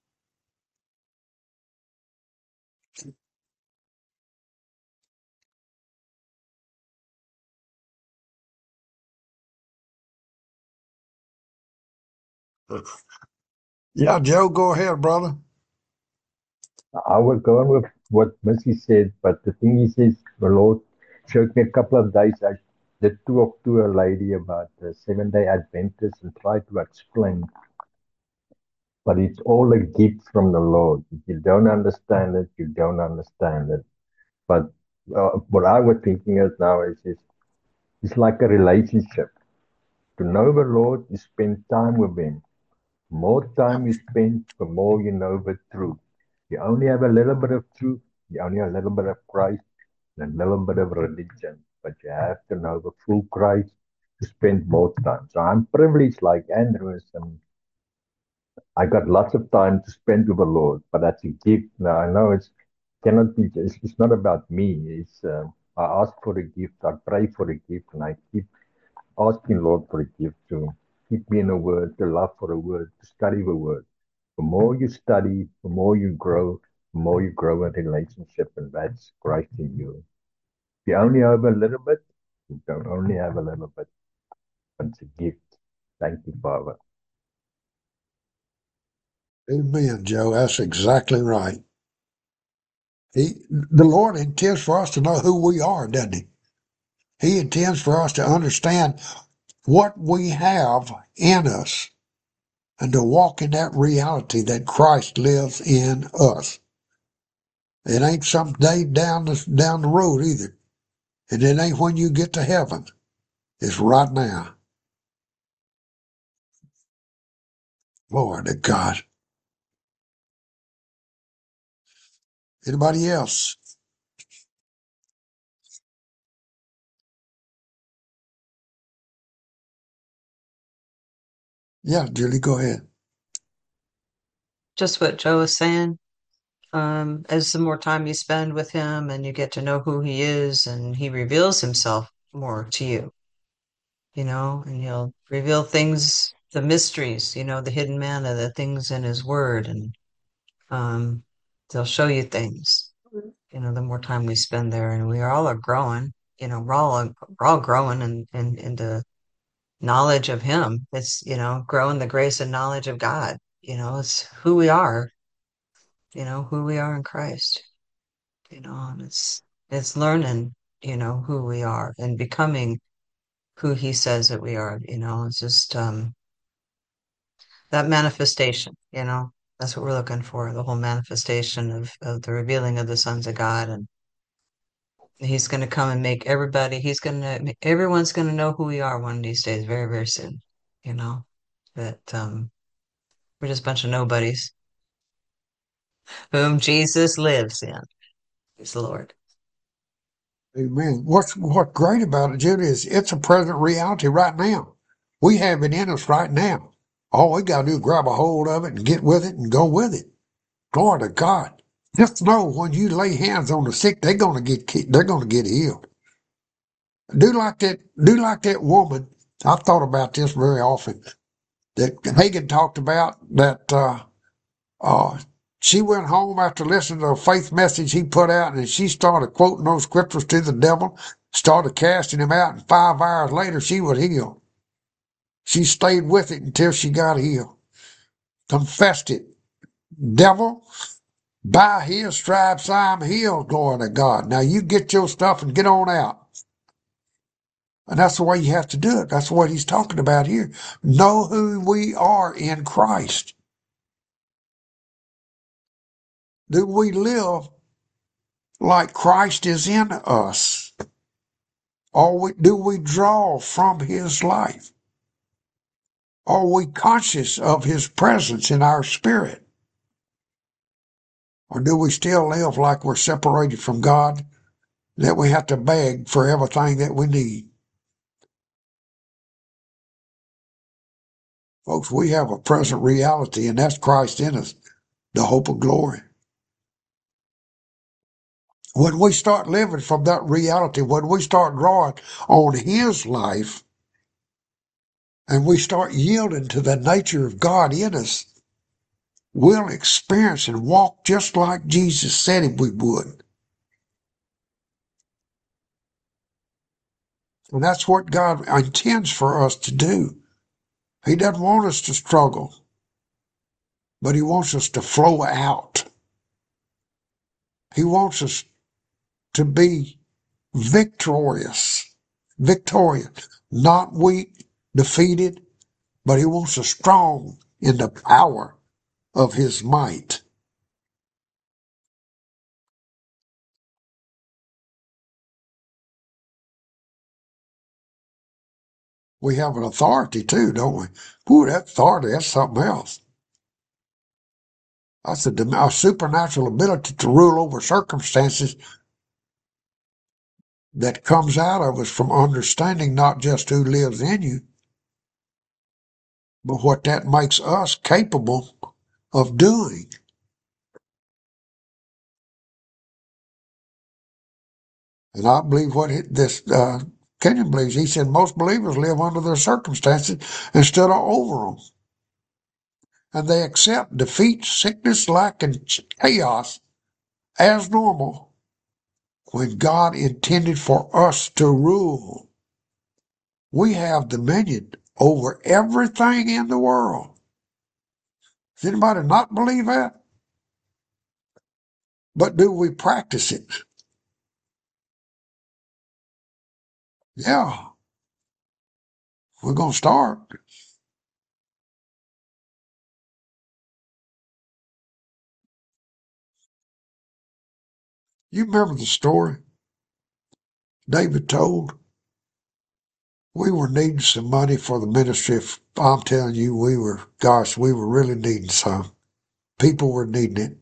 Yeah, Joe, go ahead, brother.
I was going with what Missy said, but the thing is the Lord showed me a couple of days. I did talk to a lady about the 7-day Adventist and tried to explain, but it's all a gift from the Lord. If you don't understand it, you don't understand it. But what I was thinking of now is it's like a relationship. To know the Lord, you spend time with Him. The more time you spend, the more you know the truth. You only have a little bit of truth, you only have a little bit of Christ, and a little bit of religion, but you have to know the full Christ to spend more time. So I'm privileged like Andrews, and I got lots of time to spend with the Lord, but that's a gift. Now I know cannot be, it's not about me. I ask for a gift, I pray for a gift, and I keep asking Lord for a gift to keep me in the Word, to love for the Word, to study the Word. The more you study, the more you grow, the more you grow in relationship, and that's Christ in you. If you only have a little bit, you don't only have a little bit, but it's a gift. Thank you, Father.
Amen, Joe. That's exactly right. The Lord intends for us to know who we are, doesn't he? He intends for us to understand what we have in us and to walk in that reality that Christ lives in us. It ain't some day down the road either. And it ain't when you get to heaven. It's right now. Glory to God. Anybody else? Yeah, Julie, go ahead.
Just what Joe was saying. As the more time you spend with him and you get to know who he is and he reveals himself more to you, and he'll reveal things, the mysteries, the hidden manna, the things in his word, and they'll show you things, the more time we spend there, and we all are growing, we're all growing and into knowledge of him. It's, growing the grace and knowledge of God. It's who we are, who we are in Christ, and it's learning, who we are and becoming who he says that we are, it's just that manifestation, that's what we're looking for, the whole manifestation of the revealing of the sons of God. And he's going to come and make everyone's going to know who we are one of these days, very, very soon, that we're just a bunch of nobodies whom Jesus lives in. He's the Lord.
Amen. What's great about it, Judy, is it's a present reality right now. We have it in us right now. All we got to do is grab a hold of it and get with it and go with it. Glory to God. Just know when you lay hands on the sick, they're going to get healed. Do like that woman. I've thought about this very often. That Hagen talked about that. She went home after listening to a faith message he put out, and she started quoting those scriptures to the devil, started casting him out, and 5 hours later she was healed. She stayed with it until she got healed. Confessed it. Devil, by his stripes I'm healed, glory to God. Now you get your stuff and get on out. And that's the way you have to do it. That's what he's talking about here. Know who we are in Christ. Do we live like Christ is in us? Or do we draw from his life? Are we conscious of his presence in our spirit? Or do we still live like we're separated from God, that we have to beg for everything that we need? Folks, we have a present reality, and that's Christ in us, the hope of glory. When we start living from that reality, when we start drawing on his life, and we start yielding to the nature of God in us, we'll experience and walk just like Jesus said we would. And that's what God intends for us to do. He doesn't want us to struggle, but he wants us to flow out. He wants us to be victorious, not weak, defeated, but he wants us strong in the power of his might. We have an authority too, don't we? Ooh, that authority, that's something else. That's a supernatural ability to rule over circumstances that comes out of us from understanding not just who lives in you, but what that makes us capable of doing. And I believe what Kenyon believes. He said most believers live under their circumstances instead of over them. And they accept defeat, sickness, lack, and chaos as normal when God intended for us to rule. We have dominion over everything in the world. Does anybody not believe that? But do we practice it? Yeah, we're going to start. You remember the story David told? We were needing some money for the ministry. I'm telling you, we were really needing some. People were needing it.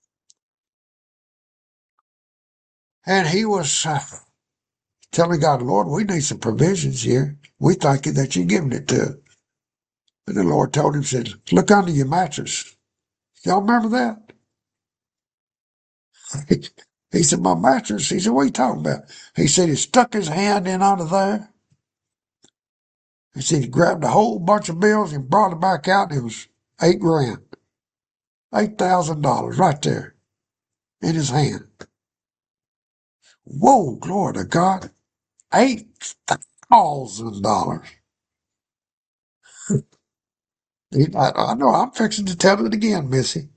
And he was telling God, Lord, we need some provisions here. We thank you that you're giving it to us. And the Lord told him, said, look under your mattress. Y'all remember that? He said, my mattress. He said, what are you talking about? He said, he stuck his hand in under there. He said, he grabbed a whole bunch of bills and brought it back out, and it was $8,000. $8,000 right there in his hand. Whoa, glory to God. $8,000. I know, I'm fixing to tell it again, Missy.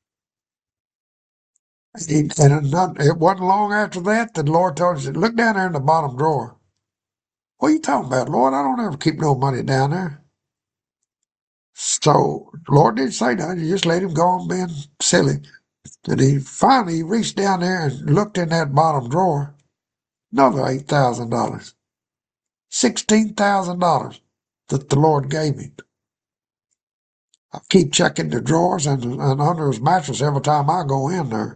And it wasn't long after that the Lord told us, look down there in the bottom drawer. What are you talking about, Lord? I don't ever keep no money down there. So the Lord didn't say nothing. He just let him go on being silly. And he finally reached down there and looked in that bottom drawer. Another $8,000. $16,000 that the Lord gave him. I keep checking the drawers and under his mattress every time I go in there.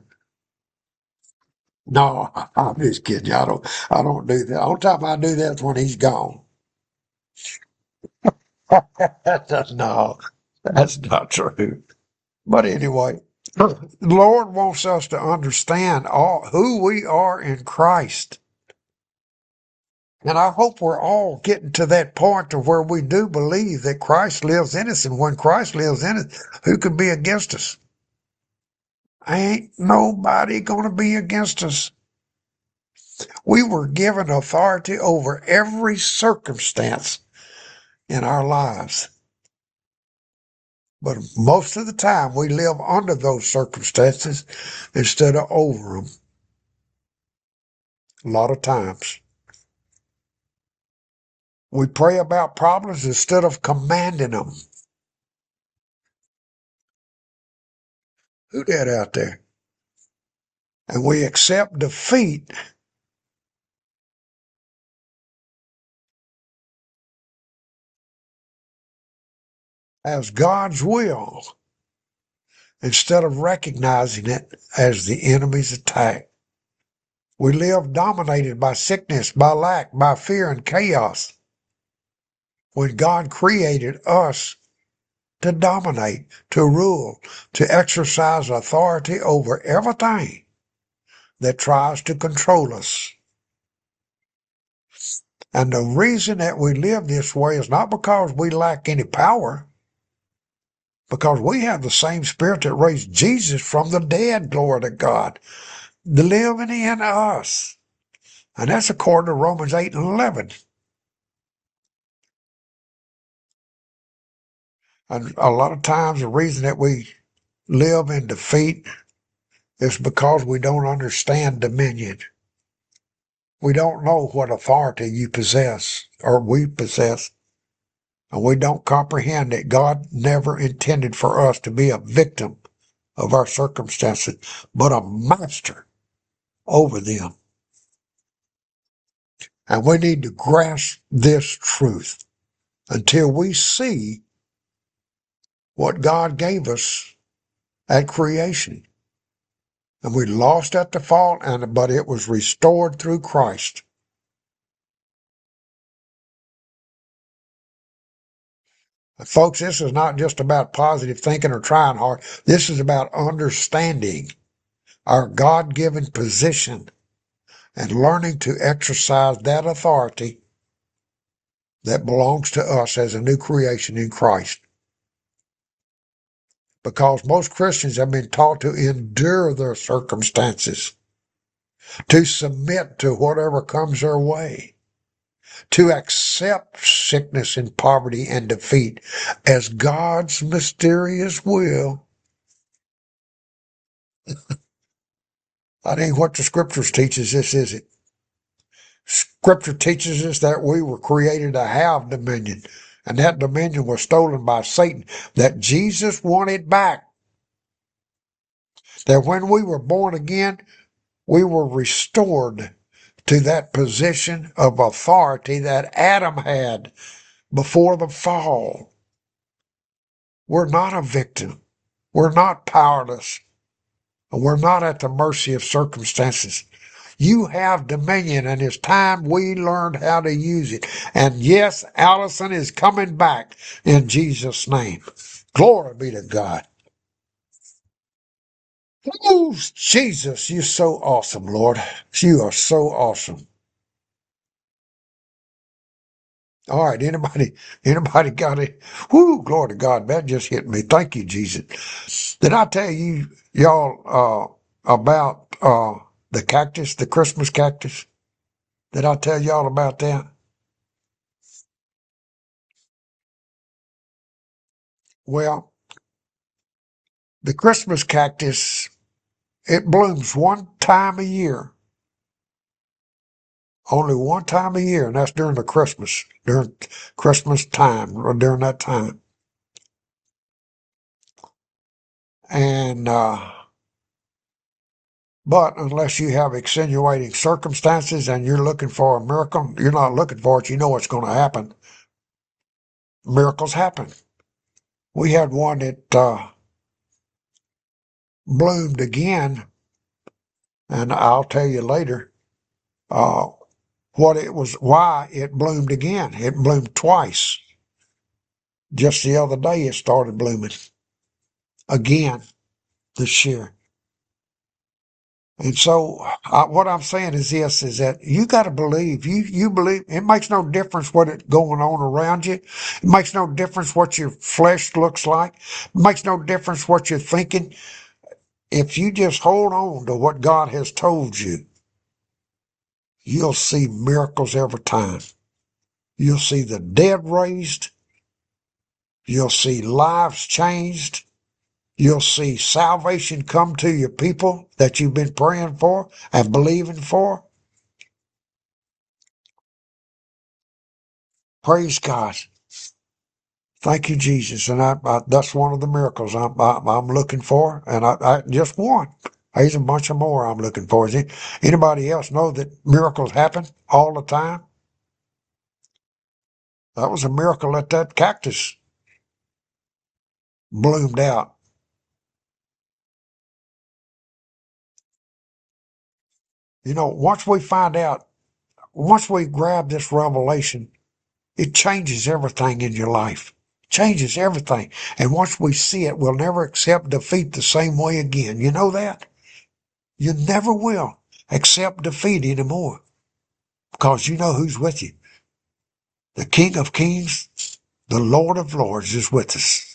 No, I'm just kidding you. I don't do that. The only time I do that is when he's gone. No, that's not true. But anyway, the Lord wants us to understand who we are in Christ. And I hope we're all getting to that point of where we do believe that Christ lives in us. And when Christ lives in us, who can be against us? Ain't nobody going to be against us. We were given authority over every circumstance in our lives. But most of the time, we live under those circumstances instead of over them. A lot of times. We pray about problems instead of commanding them. Who that out there? And we accept defeat as God's will instead of recognizing it as the enemy's attack. We live dominated by sickness, by lack, by fear and chaos, when God created us to dominate, to rule, to exercise authority over everything that tries to control us. And the reason that we live this way is not because we lack any power, because we have the same spirit that raised Jesus from the dead, glory to God, living in us. And that's according to Romans 8 and 11. And a lot of times the reason that we live in defeat is because we don't understand dominion. We don't know what authority you possess or we possess. And we don't comprehend that God never intended for us to be a victim of our circumstances, but a master over them. And we need to grasp this truth until we see what God gave us at creation. And we lost at the fall, but it was restored through Christ. Folks, this is not just about positive thinking or trying hard. This is about understanding our God-given position and learning to exercise that authority that belongs to us as a new creation in Christ. Because most Christians have been taught to endure their circumstances, to submit to whatever comes their way, to accept sickness and poverty and defeat as God's mysterious will. That ain't what the scriptures teaches us, is it? Scripture teaches us that we were created to have dominion, and that dominion was stolen by Satan, that Jesus wanted back. That when we were born again, we were restored to that position of authority that Adam had before the fall. We're not a victim. We're not powerless. We're not at the mercy of circumstances. You have dominion, and it's time we learned how to use it. And yes, Allison is coming back in Jesus' name. Glory be to God. Oh, Jesus, you're so awesome, Lord. You are so awesome. All right, anybody got it? Whoo, glory to God, that just hit me. Thank you, Jesus. Did I tell y'all about the cactus, the Christmas cactus? Did I tell y'all about that? Well, the Christmas cactus, it blooms one time a year. Only one time a year, and that's during Christmas time, or during that time. And but unless you have extenuating circumstances and you're looking for a miracle, you're not looking for it, you know what's going to happen. Miracles happen. We had one that bloomed again, and I'll tell you later why it bloomed again. It bloomed twice. Just the other day it started blooming again this year. And so what I'm saying is this, is that you got to believe. You believe. It makes no difference what is going on around you. It makes no difference what your flesh looks like. It makes no difference what you're thinking. If you just hold on to what God has told you, you'll see miracles every time. You'll see the dead raised. You'll see lives changed. You'll see salvation come to your people that you've been praying for and believing for. Praise God. Thank you, Jesus. And that's one of the miracles I'm looking for. And I just one. There's a bunch of more I'm looking for. Is anybody else know that miracles happen all the time? That was a miracle that cactus bloomed out. You know, once we grab this revelation, it changes everything in your life. Changes everything. And once we see it, we'll never accept defeat the same way again. You know that? You never will accept defeat anymore. Because you know who's with you. The King of Kings, the Lord of Lords is with us.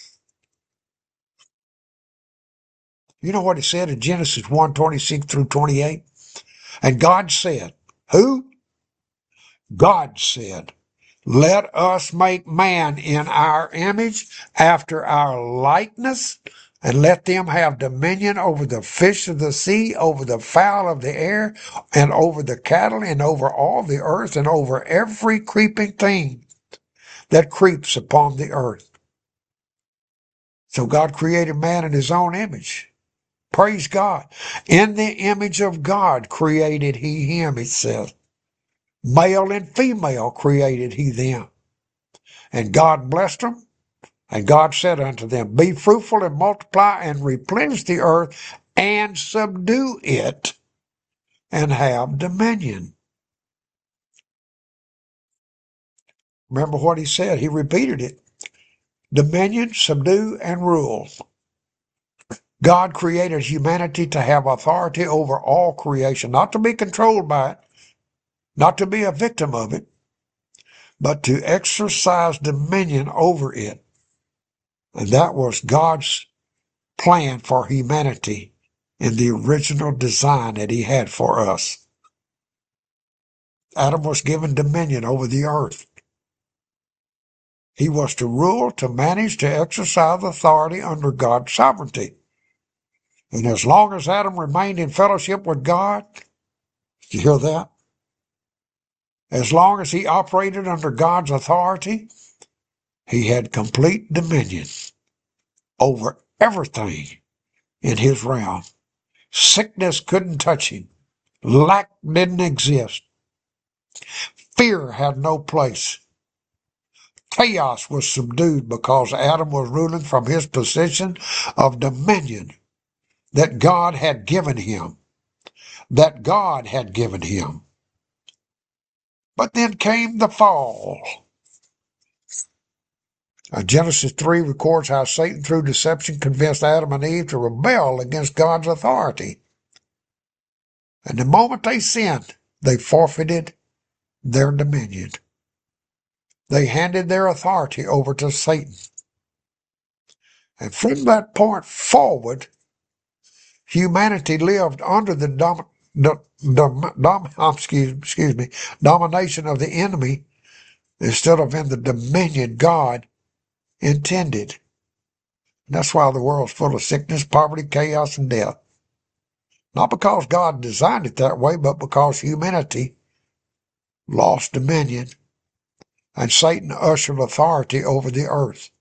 You know what it said in Genesis 1:26 through 28? And God said, who? God said, let us make man in our image, after our likeness, and let them have dominion over the fish of the sea, over the fowl of the air, and over the cattle, and over all the earth, and over every creeping thing that creeps upon the earth. So God created man in his own image. Praise God. In the image of God created he him, it says. Male and female created he them. And God blessed them. And God said unto them, be fruitful and multiply and replenish the earth and subdue it and have dominion. Remember what he said. He repeated it. Dominion, subdue, and rule. God created humanity to have authority over all creation, not to be controlled by it, not to be a victim of it, but to exercise dominion over it. And that was God's plan for humanity in the original design that he had for us. Adam was given dominion over the earth. He was to rule, to manage, to exercise authority under God's sovereignty. And as long as Adam remained in fellowship with God, did you hear that? As long as he operated under God's authority, he had complete dominion over everything in his realm. Sickness couldn't touch him. Lack didn't exist. Fear had no place. Chaos was subdued because Adam was ruling from his position of dominion that God had given him. That God had given him. But then came the fall. Genesis 3 records how Satan, through deception, convinced Adam and Eve to rebel against God's authority. And the moment they sinned, they forfeited their dominion. They handed their authority over to Satan. And from that point forward, humanity lived under the domination of the enemy instead of in the dominion God intended. And that's why the world's full of sickness, poverty, chaos, and death. Not because God designed it that way, but because humanity lost dominion and Satan ushered authority over the earth.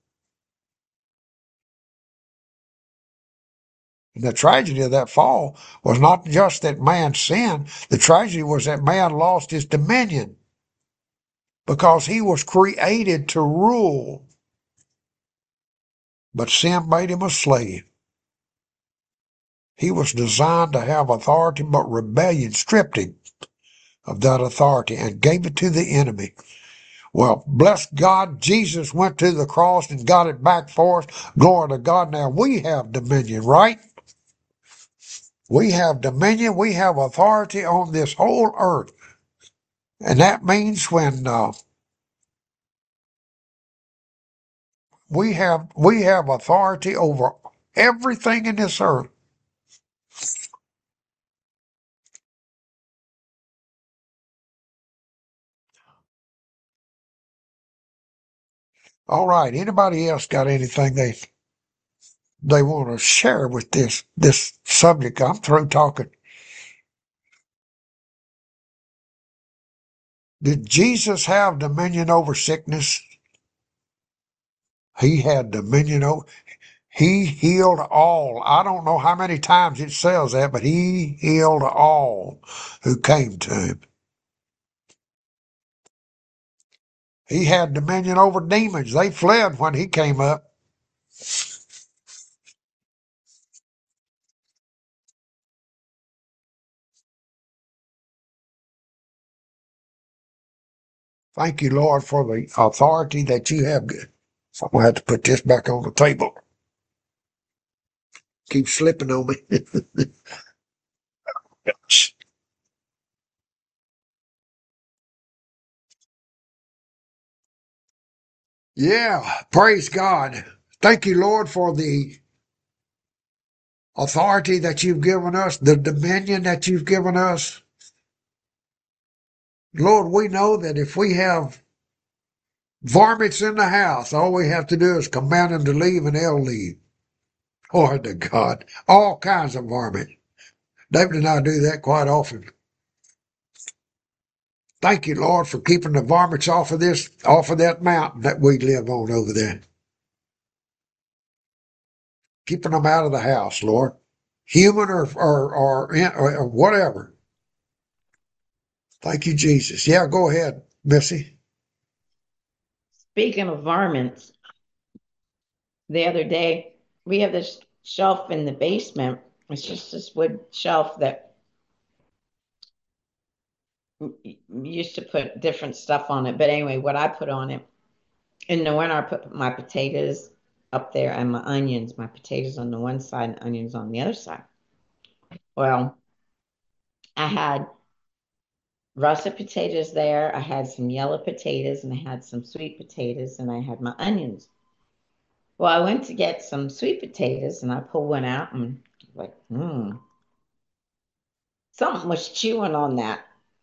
And the tragedy of that fall was not just that man sinned. The tragedy was that man lost his dominion because he was created to rule. But sin made him a slave. He was designed to have authority, but rebellion stripped him of that authority and gave it to the enemy. Well, bless God, Jesus went to the cross and got it back for us. Glory to God. Now we have dominion, right? We have dominion. We have authority on this whole earth. And that means when we have authority over everything in this earth. All right. Anybody else got anything they want to share with this subject? I'm through talking. Did Jesus have dominion over sickness? He had dominion over. He healed all. I don't know how many times it says that, but he healed all who came to him. He had dominion over demons. They fled when he came up. Thank you, Lord, for the authority that you have. So I'm going to have to put this back on the table. Keep slipping on me. Yeah, praise God. Thank you, Lord, for the authority that you've given us, the dominion that you've given us. Lord, we know that if we have varmints in the house, all we have to do is command them to leave and they'll leave. Glory to God. All kinds of varmint. David and I do that quite often. Thank you, Lord, for keeping the varmints off of that mountain that we live on over there. Keeping them out of the house, Lord. Human or whatever. Thank you, Jesus. Yeah, go ahead, Missy.
Speaking of varmints, the other day we have this shelf in the basement. It's just this wood shelf that used to put different stuff on it. But anyway, what I put on it, in the winter, I put my potatoes up there and my onions, my potatoes on the one side and onions on the other side. Well, I had russet potatoes there. I had some yellow potatoes and I had some sweet potatoes and I had my onions. Well, I went to get some sweet potatoes and I pulled one out and like, something was chewing on that.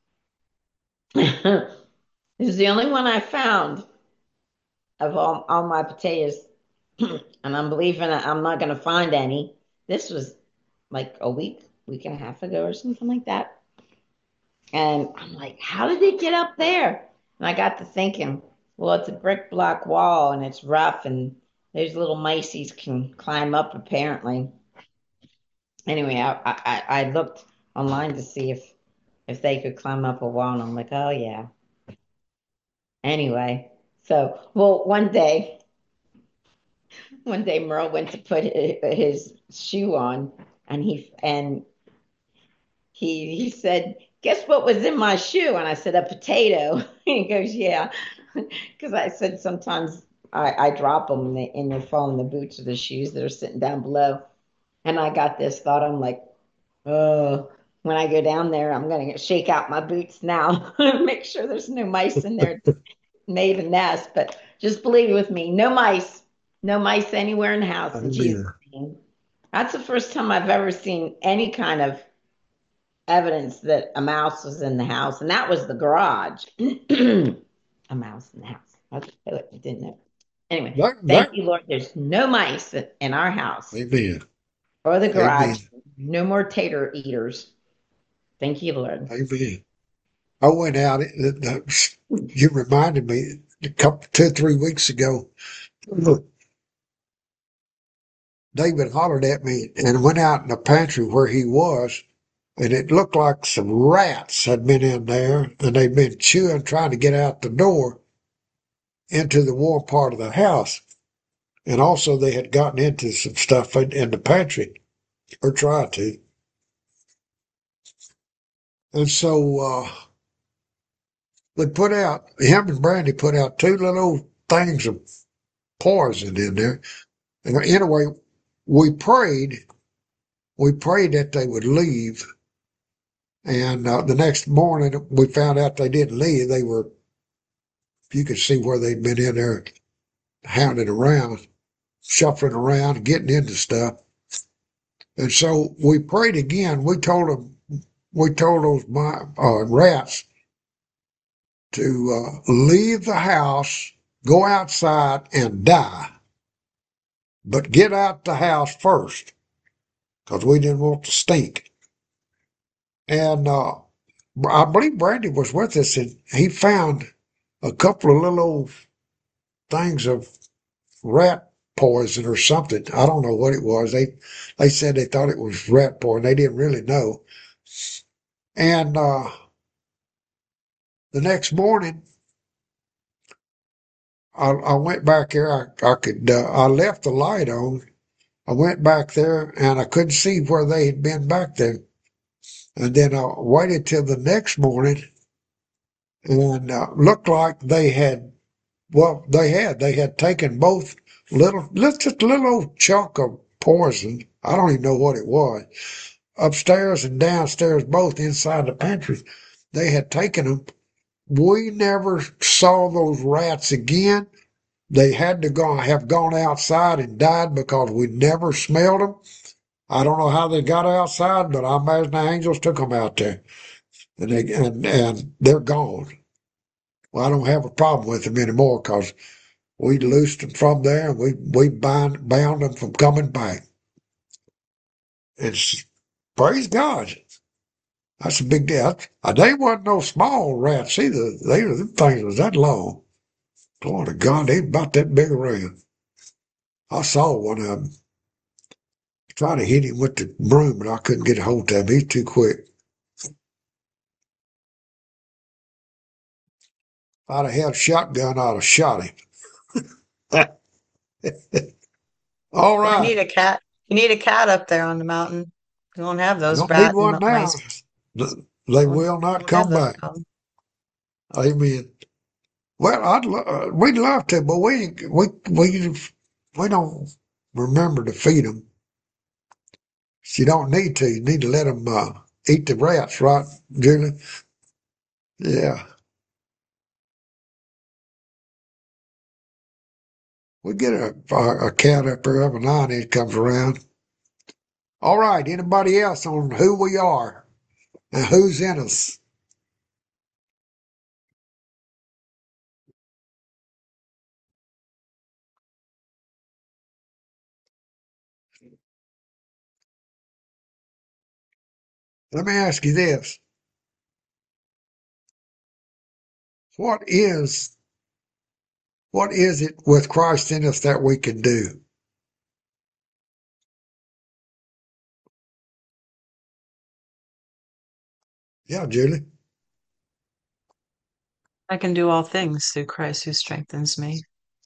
This is the only one I found of all my potatoes. And I'm believing I'm not going to find any. This was like a week and a half ago or something like that. And I'm like, how did they get up there? And I got to thinking, well, it's a brick block wall and it's rough, and those little miceys can climb up apparently. Anyway, I looked online to see if they could climb up a wall, and I'm like, oh yeah. Anyway, so well, one day Merle went to put his shoe on, and he said, guess what was in my shoe? And I said, a potato. He goes, yeah. Because I said sometimes I drop them and they fall in the boots or the shoes that are sitting down below. And I got this thought, I'm like, oh, when I go down there, I'm going to shake out my boots now, make sure there's no mice in there, made a nest. But just believe with me, no mice anywhere in the house in Jesus'
Amen.
name. That's the first time I've ever seen any kind of evidence that a mouse was in the house, and that was the garage. A mouse in the house. I didn't know. Anyway, thank you, Lord. There's no mice in our house
Amen.
or the garage.
Amen.
No more tater eaters. Thank you, Lord.
Amen. I went out. You reminded me a couple, 2 or 3 weeks ago. Look, David hollered at me and went out in the pantry where he was, and it looked like some rats had been in there, and they'd been chewing, trying to get out the door into the warm part of the house. And also, they had gotten into some stuff in the pantry, or tried to. And so him and Brandy put out two little things of poison in there. And anyway, we prayed. We prayed that they would leave. And the next morning, we found out they didn't leave. You could see where they'd been in there hounding around, shuffling around, getting into stuff. And so we prayed again. We told those rats to leave the house, go outside, and die. But get out the house first, because we didn't want to stink. And I believe Brandy was with us, and he found a couple of little old things of rat poison or something. I don't know what it was. They said they thought it was rat poison. They didn't really know. And the next morning, I went back there. I left the light on. I went back there, and I couldn't see where they had been back there. And then I waited till the next morning, and looked like they had. Well, they had taken both just a little old chunk of poison. I don't even know what it was. Upstairs and downstairs, both inside the pantry, they had taken them. We never saw those rats again. They had to have gone outside and died because we never smelled them. I don't know how they got outside, but I imagine the angels took them out there, and they're gone. Well, I don't have a problem with them anymore because we loosed them from there, and we bound them from coming back. It's praise God. That's a big deal. They wasn't no small rats either. Them things was that long. Glory to God, they about that big around. I saw one of them. Tried to hit him with the broom, but I couldn't get a hold of him. He's too quick. If I'd have had a shotgun, I'd have shot him. All
Well, you
right.
need a cat. You need a cat up there on the mountain. You won't have
We
those
don't need
rat
one now.
mice.
They
Won't,
will not
won't have
come
those
back.
problems.
Amen. Well, we'd love to, but we don't remember to feed them. You don't need to. You need to let them eat the rats, right, Julie? Yeah. We get a cat up there every now and then it comes around. All right. Anybody else on who we are and who's in us? Let me ask you this. What is it with Christ in us that we can do? Yeah, Julie.
I can do all things through Christ who strengthens me.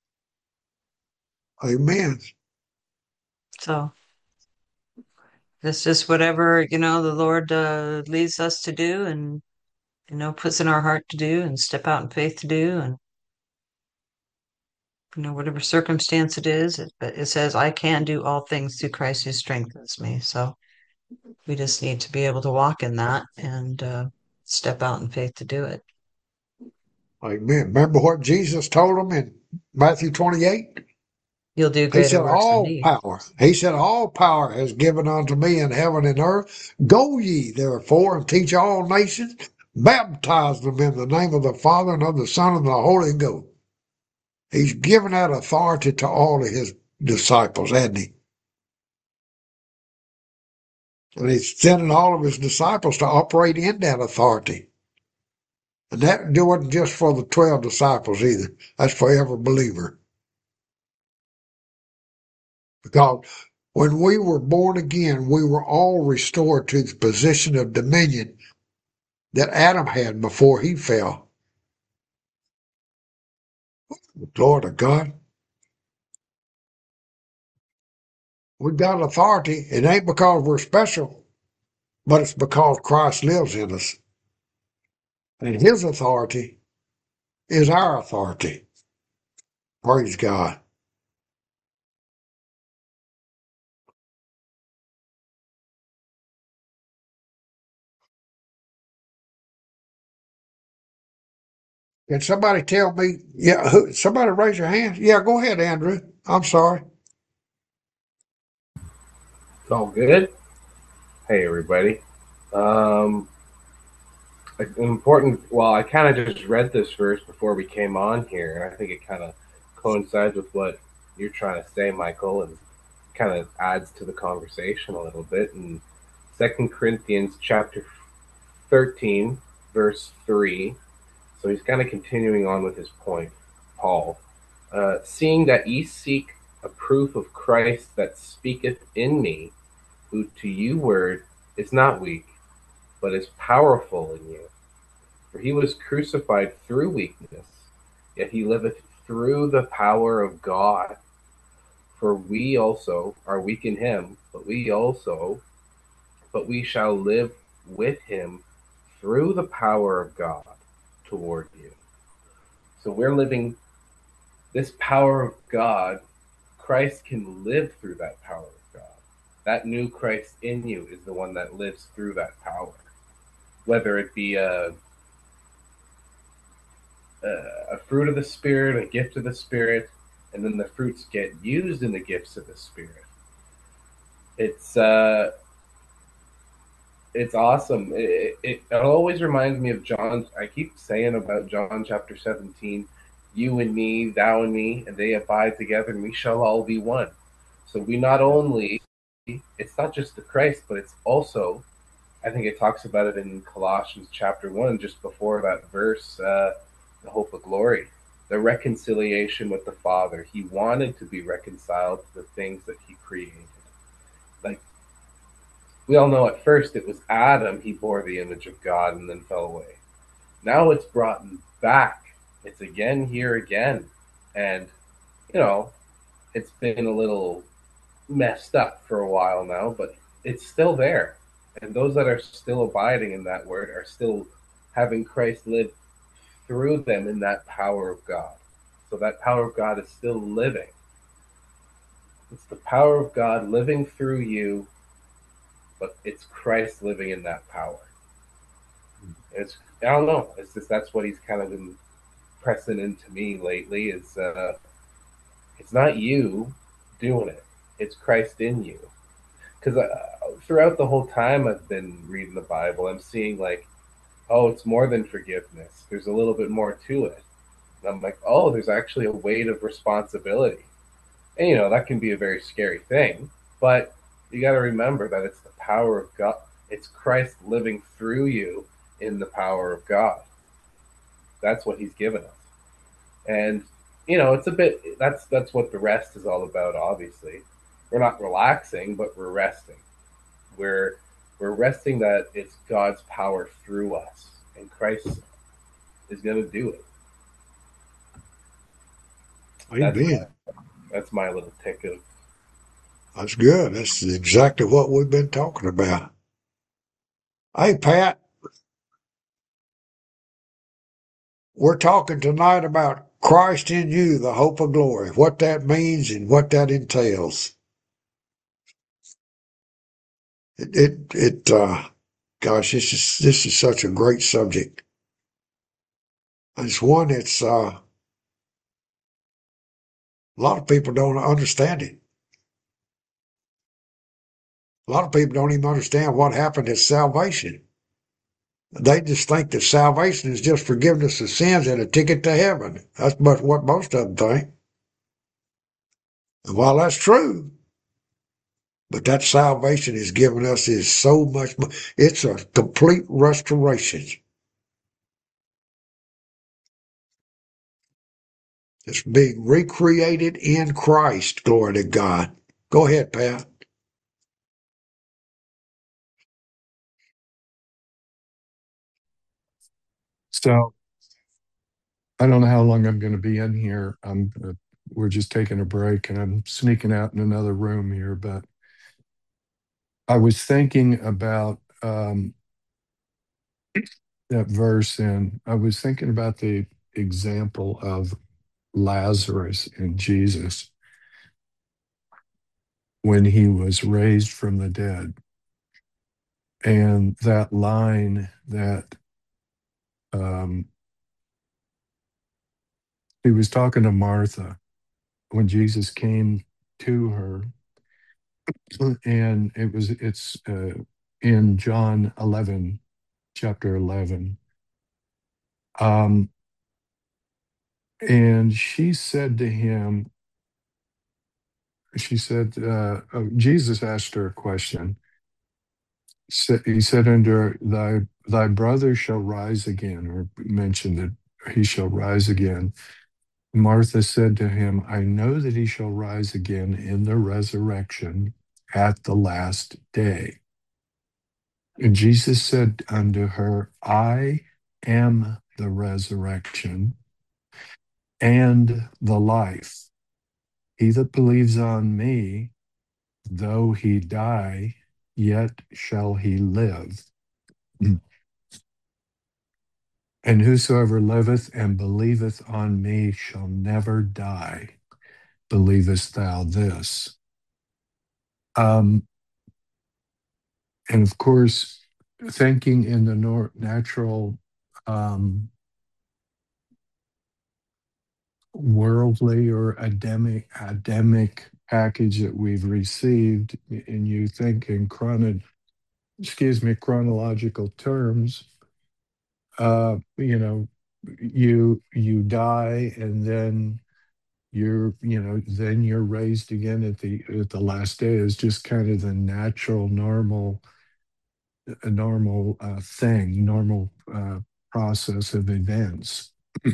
Amen.
So it's just whatever, the Lord leads us to do and, puts in our heart to do and step out in faith to do. And, whatever circumstance it is, it says, I can do all things through Christ who strengthens me. So we just need to be able to walk in that and step out in faith to do it.
Amen. Remember what Jesus told them in Matthew 28?
You'll do
He
greater
said,
works than
all
me.
power. He said, all power has given unto me in heaven and earth. Go ye therefore and teach all nations, baptize them in the name of the Father and of the Son and the Holy Ghost. He's given that authority to all of his disciples, hasn't he? And he's sending all of his disciples to operate in that authority. And that wasn't just for the 12 disciples either. That's for every believer. Because when we were born again, we were all restored to the position of dominion that Adam had before he fell. Lord of God. We've got authority. It ain't because we're special, but it's because Christ lives in us. And his authority is our authority. Praise God. Can somebody tell me? Yeah, somebody raise your hand. Yeah, go ahead, Andrew. I'm sorry.
It's all good. Hey, everybody. Um, important. Well, I kind of just read this verse before we came on here, and I think it kind of coincides with what you're trying to say, Michael, and kind of adds to the conversation a little bit. In 2 Corinthians chapter 13, verse 3. So he's kind of continuing on with his point, Paul. Seeing that ye seek a proof of Christ that speaketh in me, who to you word is not weak, but is powerful in you. For he was crucified through weakness, yet he liveth through the power of God. For we also are weak in him, but we shall live with him through the power of God toward you. So we're living this power of God. Christ can live through that power of God. That new Christ in you is the one that lives through that power. Whether it be a fruit of the Spirit, a gift of the Spirit, and then the fruits get used in the gifts of the Spirit. It's awesome. It always reminds me of John. I keep saying about John chapter 17, you and me, thou and me, and they abide together, and we shall all be one. So we not only, it's not just the Christ, but it's also, I think it talks about it in Colossians chapter 1, just before that verse, the hope of glory, the reconciliation with the Father. He wanted to be reconciled to the things that he created. Like, we all know at first it was Adam, he bore the image of God and then fell away. Now it's brought back. It's again here again. And, it's been a little messed up for a while now, but it's still there. And those that are still abiding in that word are still having Christ live through them in that power of God. So that power of God is still living. It's the power of God living through you, but it's Christ living in that power. I don't know. It's just that's what he's kind of been pressing into me lately. Is it's not you doing it; it's Christ in you. Because throughout the whole time I've been reading the Bible, I'm seeing like, oh, it's more than forgiveness. There's a little bit more to it. And I'm like, oh, there's actually a weight of responsibility. And that can be a very scary thing. But you got to remember that it's the power of God. It's Christ living through you in the power of God. That's what he's given us. And it's a bit that's what the rest is all about, obviously. We're not relaxing, but we're resting. We're we're resting that it's God's power through us, and Christ is going to do it.
Amen.
That's my little tick of.
That's good. That's exactly what we've been talking about. Hey, Pat, we're talking tonight about Christ in you, the hope of glory, what that means and what that entails. Gosh, this is such a great subject. It's one that's a lot of people don't understand it. A lot of people don't even understand what happened at salvation. They just think that salvation is just forgiveness of sins and a ticket to heaven. That's what most of them think. And while that's true, but that salvation is given us is so much more. It's a complete restoration. It's being recreated in Christ. Glory to God. Go ahead, Pat.
So I don't know how long I'm going to be in here. We're just taking a break, and I'm sneaking out in another room here. But I was thinking about that verse, and I was thinking about the example of Lazarus and Jesus when he was raised from the dead, and that line that he was talking to Martha when Jesus came to her, and it's in John 11, chapter 11. And she said to him, Jesus asked her a question. He said unto her, thy brother shall rise again, or mentioned that he shall rise again. Martha said to him, I know that he shall rise again in the resurrection at the last day. And Jesus said unto her, I am the resurrection and the life. He that believes on me, though he die, yet shall he live. And whosoever liveth and believeth on me shall never die. Believest thou this? And of course, thinking in the natural worldly or Adamic package that we've received, and you think in chronological terms, you die, and then you're raised again at the last day is just kind of the natural, normal thing, normal process of events.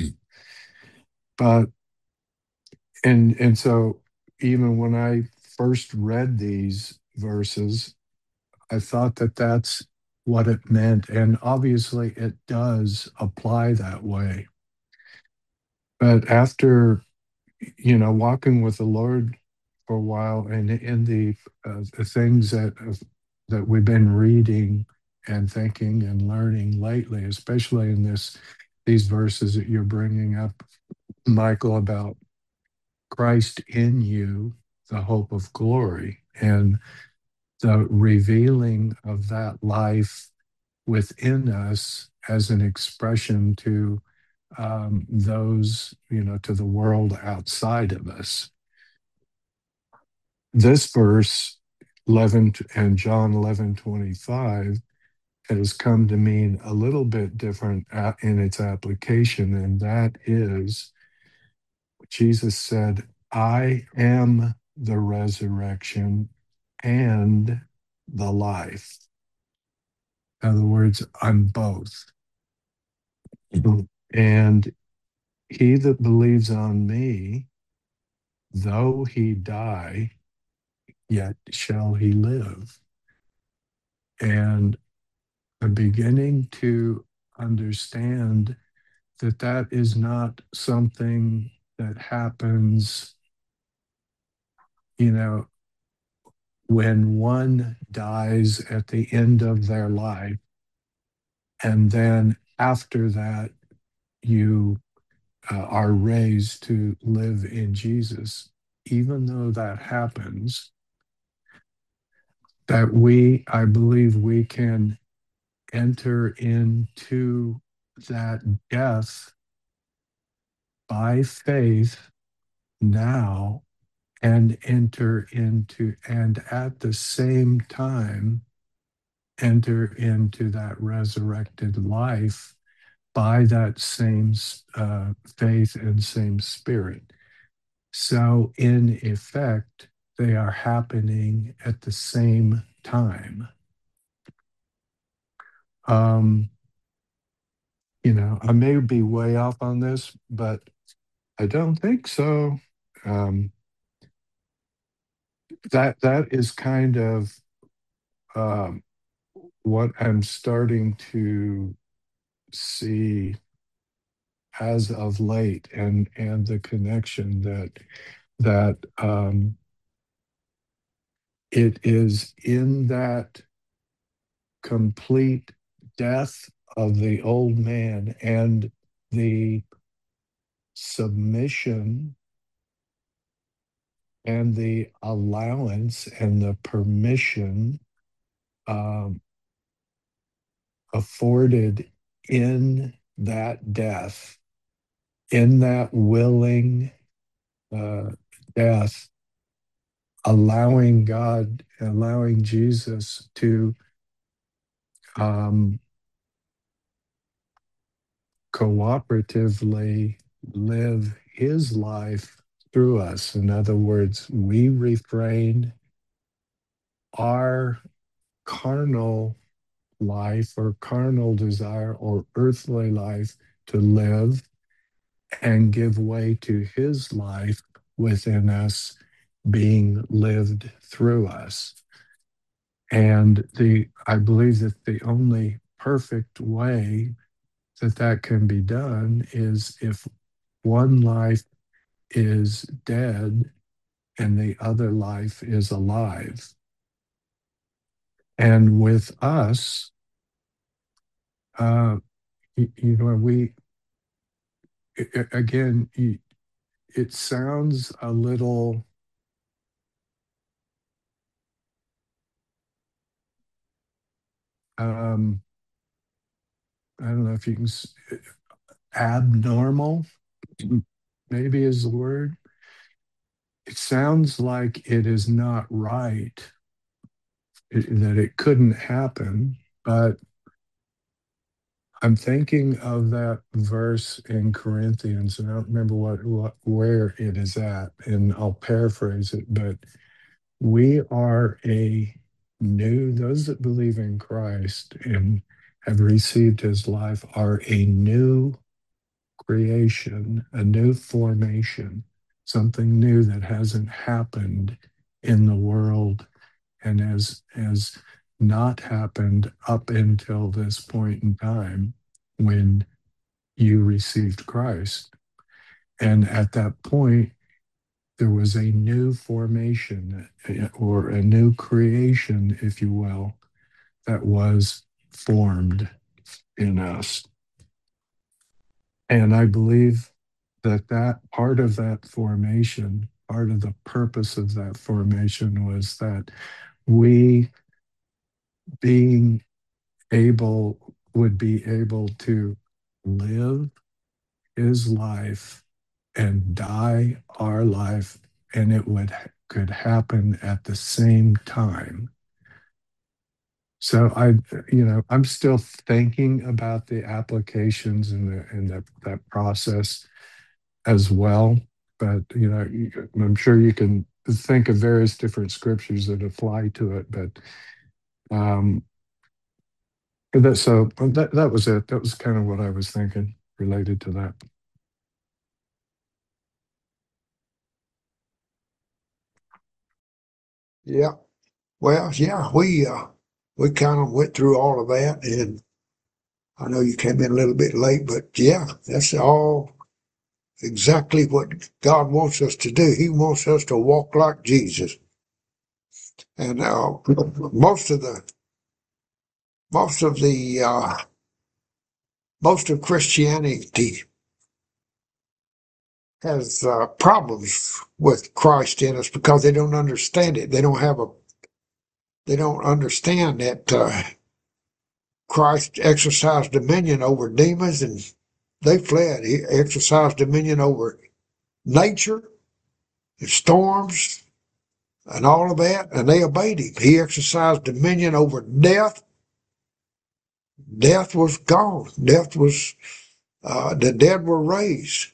But and so even when I first read these verses, I thought that that's what it meant, and obviously it does apply that way. But after walking with the Lord for a while, and in the things that we've been reading and thinking and learning lately, especially in these verses that you're bringing up, Michael, about Christ in you, the hope of glory, and the revealing of that life within us as an expression to those, to the world outside of us. This verse 11 and John 11:25 has come to mean a little bit different in its application, and that is Jesus said, I am the resurrection and the life. In other words, I'm both. And he that believes on me, though he die, yet shall he live. And I'm beginning to understand that that is not something that happens, you know, when one dies at the end of their life, and then after that, you are raised to live in Jesus. Even though that happens, that I believe we can enter into that death by faith now and and at the same time, enter into that resurrected life by that same faith and same spirit. So, in effect, they are happening at the same time. Um, I may be way off on this, but I don't think so. Um, that is kind of um, what I'm starting to see as of late, and the connection that it is in that complete death of the old man and the submission and the allowance and the permission um, afforded in that death, in that willing death, allowing God, allowing Jesus to um, cooperatively live his life through us. In other words, we refrain our carnal life or carnal desire or earthly life to live and give way to his life within us being lived through us. And I believe that the only perfect way that that can be done is if one life is dead and the other life is alive. And with us, we again, it sounds a little I don't know if you can abnormal, maybe is the word. It sounds like it is not right, that it couldn't happen, but I'm thinking of that verse in Corinthians, and I don't remember where it is at, and I'll paraphrase it, but we are those that believe in Christ and have received his life are a new creation, a new formation, something new that hasn't happened in the world and has not happened up until this point in time when you received Christ. And at that point, there was a new formation or a new creation, if you will, that was formed in us. And I believe that part of that formation, part of the purpose of that formation was that we being would be able to live his life and die our life, and it could happen at the same time. So I'm still thinking about the applications and that process as well. But I'm sure you can think of various different scriptures that apply to it. But That was it. That was kind of what I was thinking related to that.
Yeah. Well, yeah, we kind of went through all of that, and I know you came in a little bit late, but yeah, that's all exactly what God wants us to do. He wants us to walk like Jesus. And most of Christianity has problems with Christ in us because they don't understand it. They don't understand that Christ exercised dominion over demons and they fled. He exercised dominion over nature and storms and all of that, and they obeyed him. He exercised dominion over death. Death was gone. The dead were raised.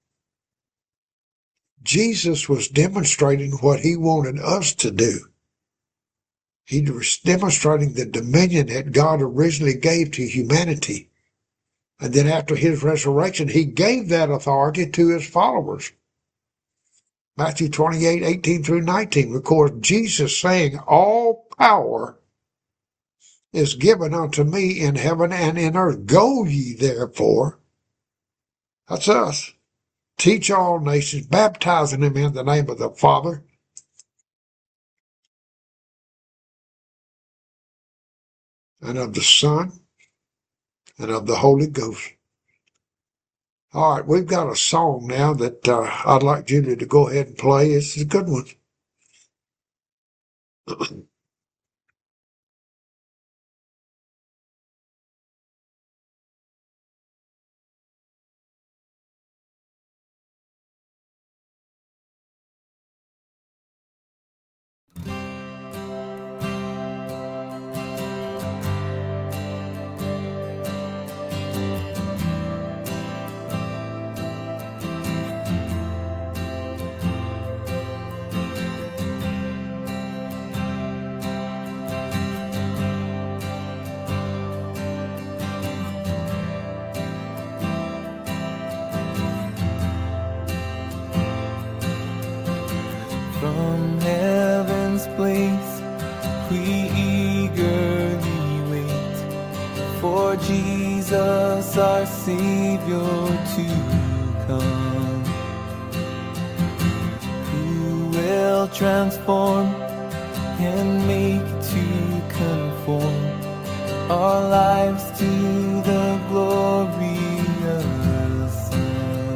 Jesus was demonstrating what he wanted us to do. He was demonstrating the dominion that God originally gave to humanity. And then after his resurrection, he gave that authority to his followers. Matthew 28:18-19 records Jesus saying, "All power is given unto me in heaven and in earth. Go ye therefore," that's us, "teach all nations, baptizing them in the name of the Father and of the Son and of the Holy Ghost." All right, we've got a song now that I'd like Julie to go ahead and play. It's a good one.
From heaven's place we eagerly wait for Jesus our Savior to come, who will transform and make to conform our lives to the glorious Son.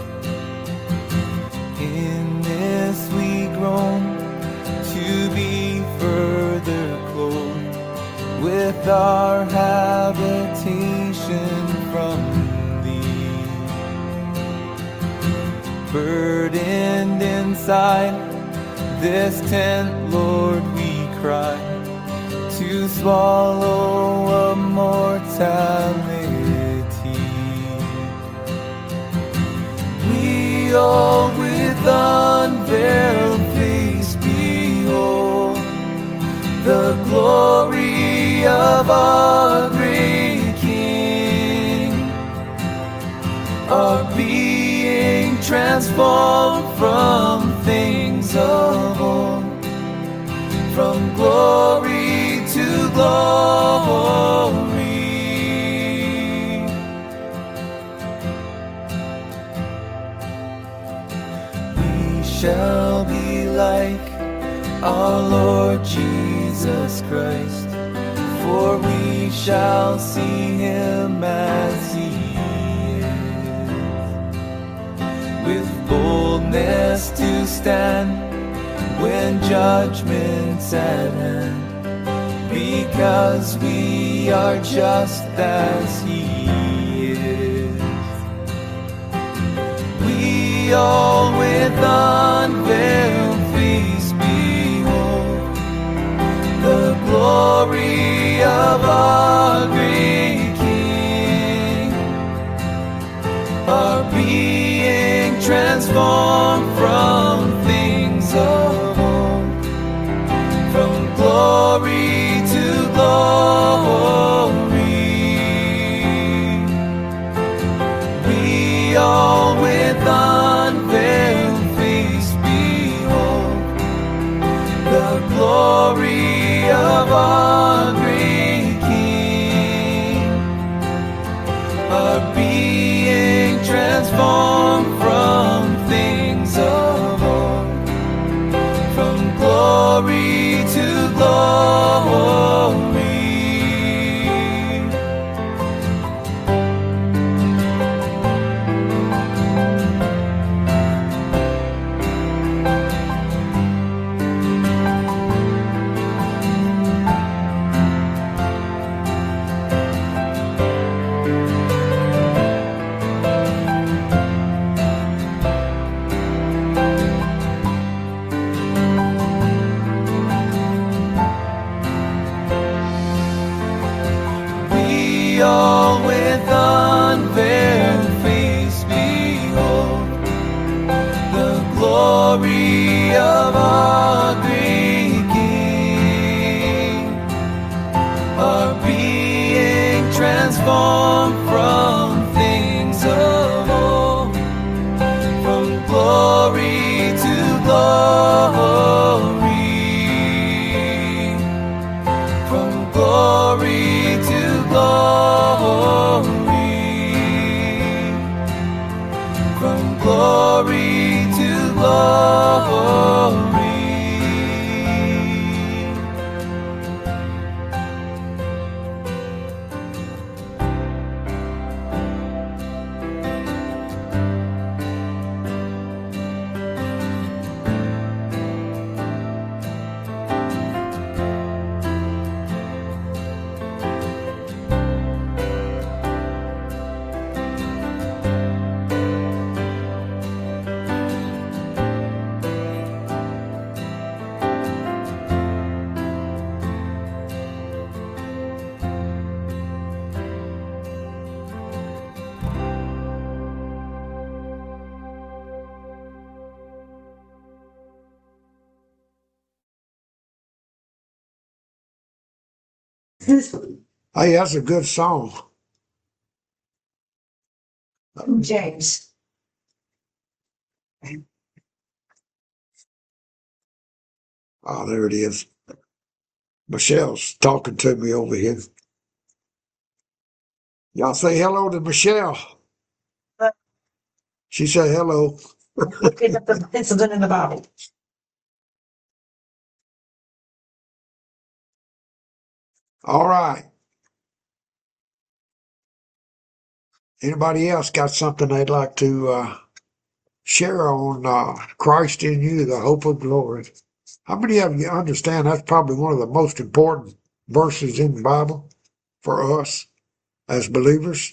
In this we groan to be further clothed with our habitation from thee. Burdened inside this tent, Lord, we cry to swallow a mortality. We all with unveiled face behold the glory of our great King, our being transformed from things of old, from glory to glory. We shall be like our Lord Jesus Christ, for we shall see him as he is, with boldness to stand when judgment's at hand, because we are just as he is. We all with unveiled face behold the glory of our great King, our being transformed from things of old, from glory to glory. glory of our great King are being transformed from things of old, from glory to glory. We all with unveiled face behold the glory of our great King are being transformed from things of old, from glory to glory, from glory to glory, from glory to glory.
Hey, that's a good song.
James.
Oh, there it is. Michelle's talking to me over here. Y'all say hello to Michelle. She said hello.
Pick up the incident in the Bible.
All right. Anybody else got something they'd like to share on Christ in you, the hope of glory? How many of you understand that's probably one of the most important verses in the Bible for us as believers?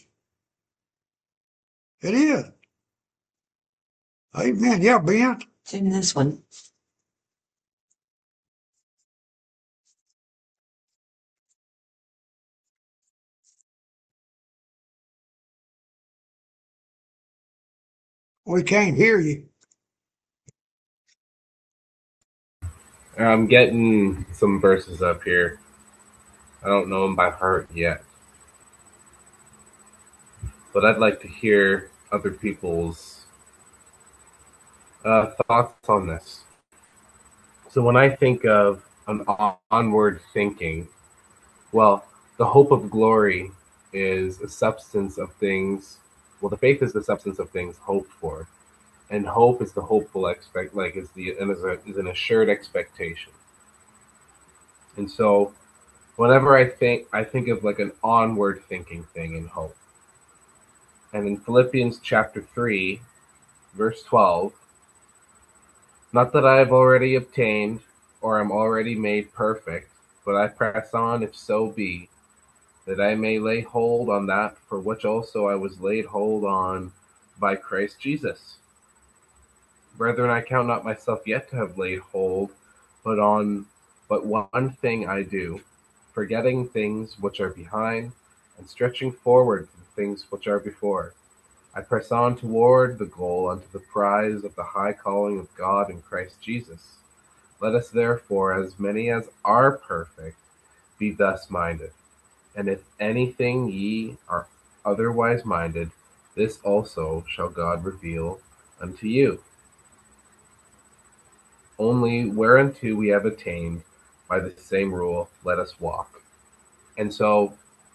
It is. Amen. Yeah, Ben.
It's in this one.
We can't hear you.
I'm getting some verses up here. I don't know them by heart yet, but I'd like to hear other people's thoughts on this. So when I think of an onward thinking, well, the hope of glory is a substance of things. Well, the faith is the substance of things hoped for, and hope is the hopeful is an assured expectation. And so, whenever I think of like an onward thinking thing in hope. And in Philippians chapter 3, verse 12, not that I have already obtained or am already made perfect, but I press on, if so be, that I may lay hold on that for which also I was laid hold on by Christ Jesus. Brethren, I count not myself yet to have laid hold, but one thing I do, forgetting things which are behind, and stretching forward to the things which are before. I press on toward the goal unto the prize of the high calling of God in Christ Jesus. Let us therefore, as many as are perfect, be thus minded. And if anything ye are otherwise minded, this also shall God reveal unto you. Only whereunto we have attained by the same rule, let us walk. And so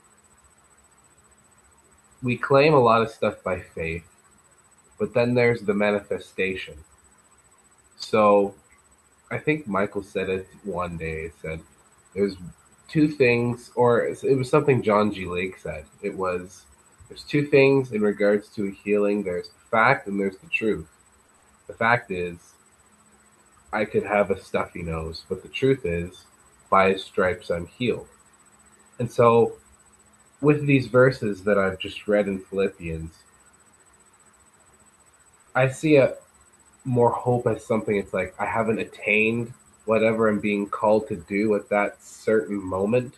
we claim a lot of stuff by faith, but then there's the manifestation. So I think Michael said it one day. It said there's two things, or it was something John G. Lake said. It was there's two things in regards to a healing. There's the fact and there's the truth. The fact is, I could have a stuffy nose, but the truth is, by his stripes I'm healed. And so, with these verses that I've just read in Philippians, I see a more hope as something. It's like I haven't attained whatever I'm being called to do at that certain moment,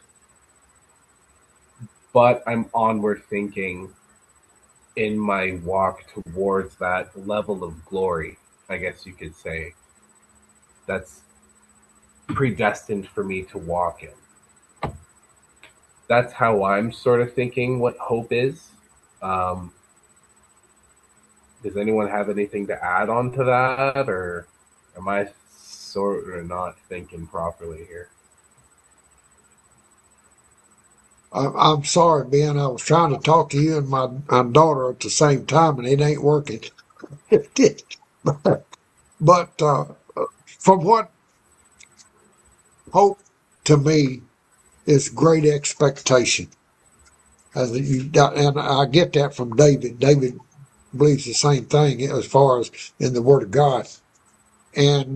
but I'm onward thinking in my walk towards that level of glory, I guess you could say, that's predestined for me to walk in. That's how I'm sort of thinking what hope is. Does anyone have anything to add on to that, or am I sort of not thinking properly here?
I'm sorry, Ben. I was trying to talk to you and my daughter at the same time, and it ain't working. But from what hope to me is great expectation. And I get that from David. David believes the same thing as far as in the Word of God. And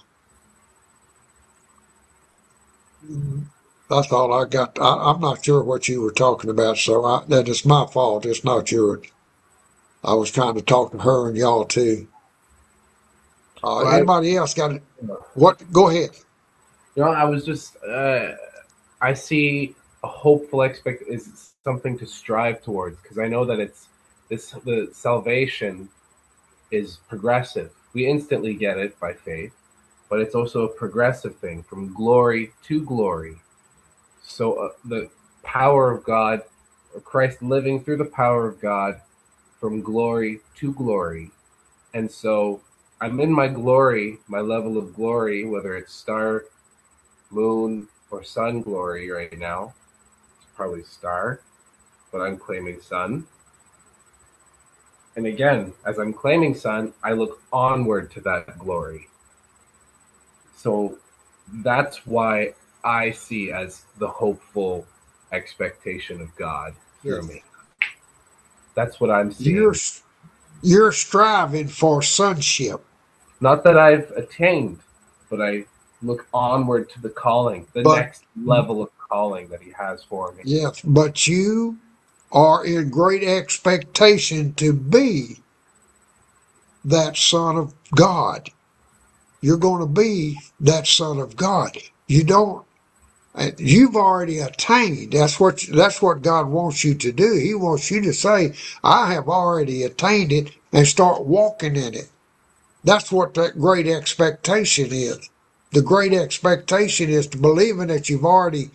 that's all I got. I'm not sure what you were talking about, so that is my fault. It's not yours. I was trying to talk to her and y'all too. Anybody else got it? What? Go ahead.
I was just, I see a hopeful is something to strive towards, because I know that the salvation is progressive. We instantly get it by faith, but it's also a progressive thing from glory to glory. So the power of God, or Christ living through the power of God from glory to glory. And so I'm in my glory, my level of glory, whether it's star, moon, or sun glory right now. It's probably star, but I'm claiming sun. And again, as I'm claiming sun, I look onward to that glory. So that's why I see as the hopeful expectation of God through me. That's what I'm seeing.
You're striving for sonship.
Not that I've attained, but I look onward to the calling, next level of calling that he has for me.
Yes, but you are in great expectation to be that son of God. You're going to be that son of God. You've already attained. That's what God wants you to do. He wants you to say, I have already attained it, and start walking in it. That's what that great expectation is. The great expectation is to believe in that you've already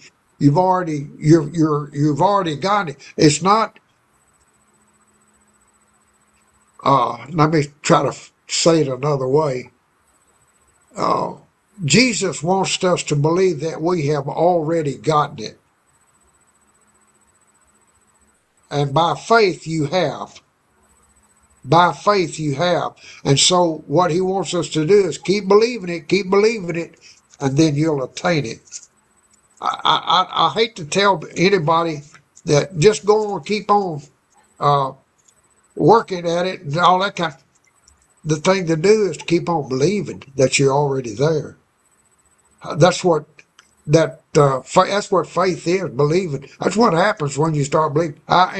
got it. It's not, let me try to say it another way. Jesus wants us to believe that we have already gotten it. And by faith you have. By faith you have. And so what he wants us to do is keep believing it, and then you'll attain it. I hate to tell anybody that just go on, keep on working at it and all that kind. The thing to do is to keep on believing that you're already there. That's what that's what faith is, believing. That's what happens when you start believing. I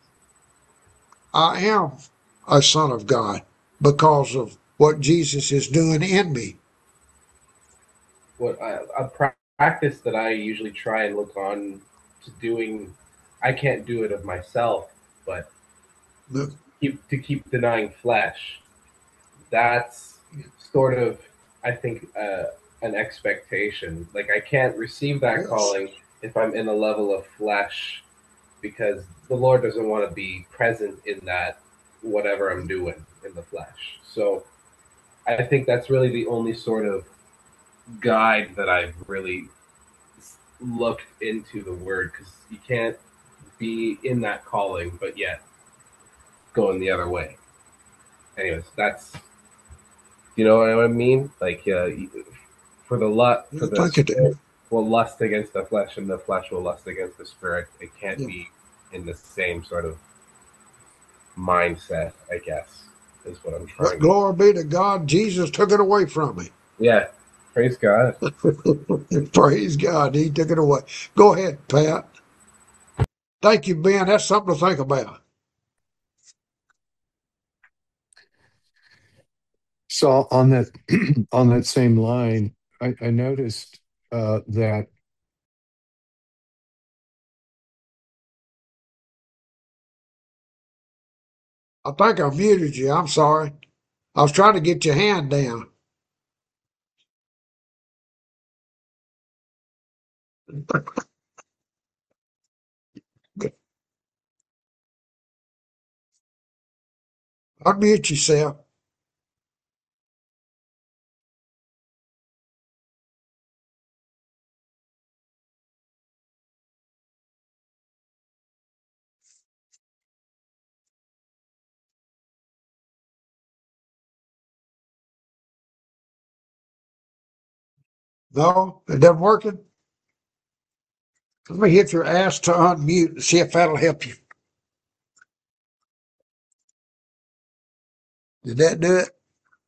am a son of God because of what Jesus is doing in me.
What a practice that I usually try and look on to doing, I can't do it of myself, but keep denying flesh. That's sort of, I think, an expectation. Like I can't receive that calling if I'm in a level of flesh, because the Lord doesn't want to be present in that whatever I'm doing in the flesh. So I think that's really the only sort of guide that I've really looked into the word, because you can't be in that calling but yet going the other way. Anyways, that's, you know what I mean. Like, for the for
I
the
think it
spirit will lust against the flesh, and the flesh will lust against the spirit. It can't
yeah.
be in the same sort of mindset, I guess, is what I'm
But
trying to.
glory be to God, Jesus took it away from me.
Yeah, praise God.
Praise God, He took it away. Go ahead, Pat. Thank you, Ben. That's something to think about.
So on that on that same line, I noticed that
I think I muted you. I'm sorry. I was trying to get your hand down. Unmute yourself. No, it doesn't working. Let me hit your ass to unmute and see if that'll help you. Did that do it?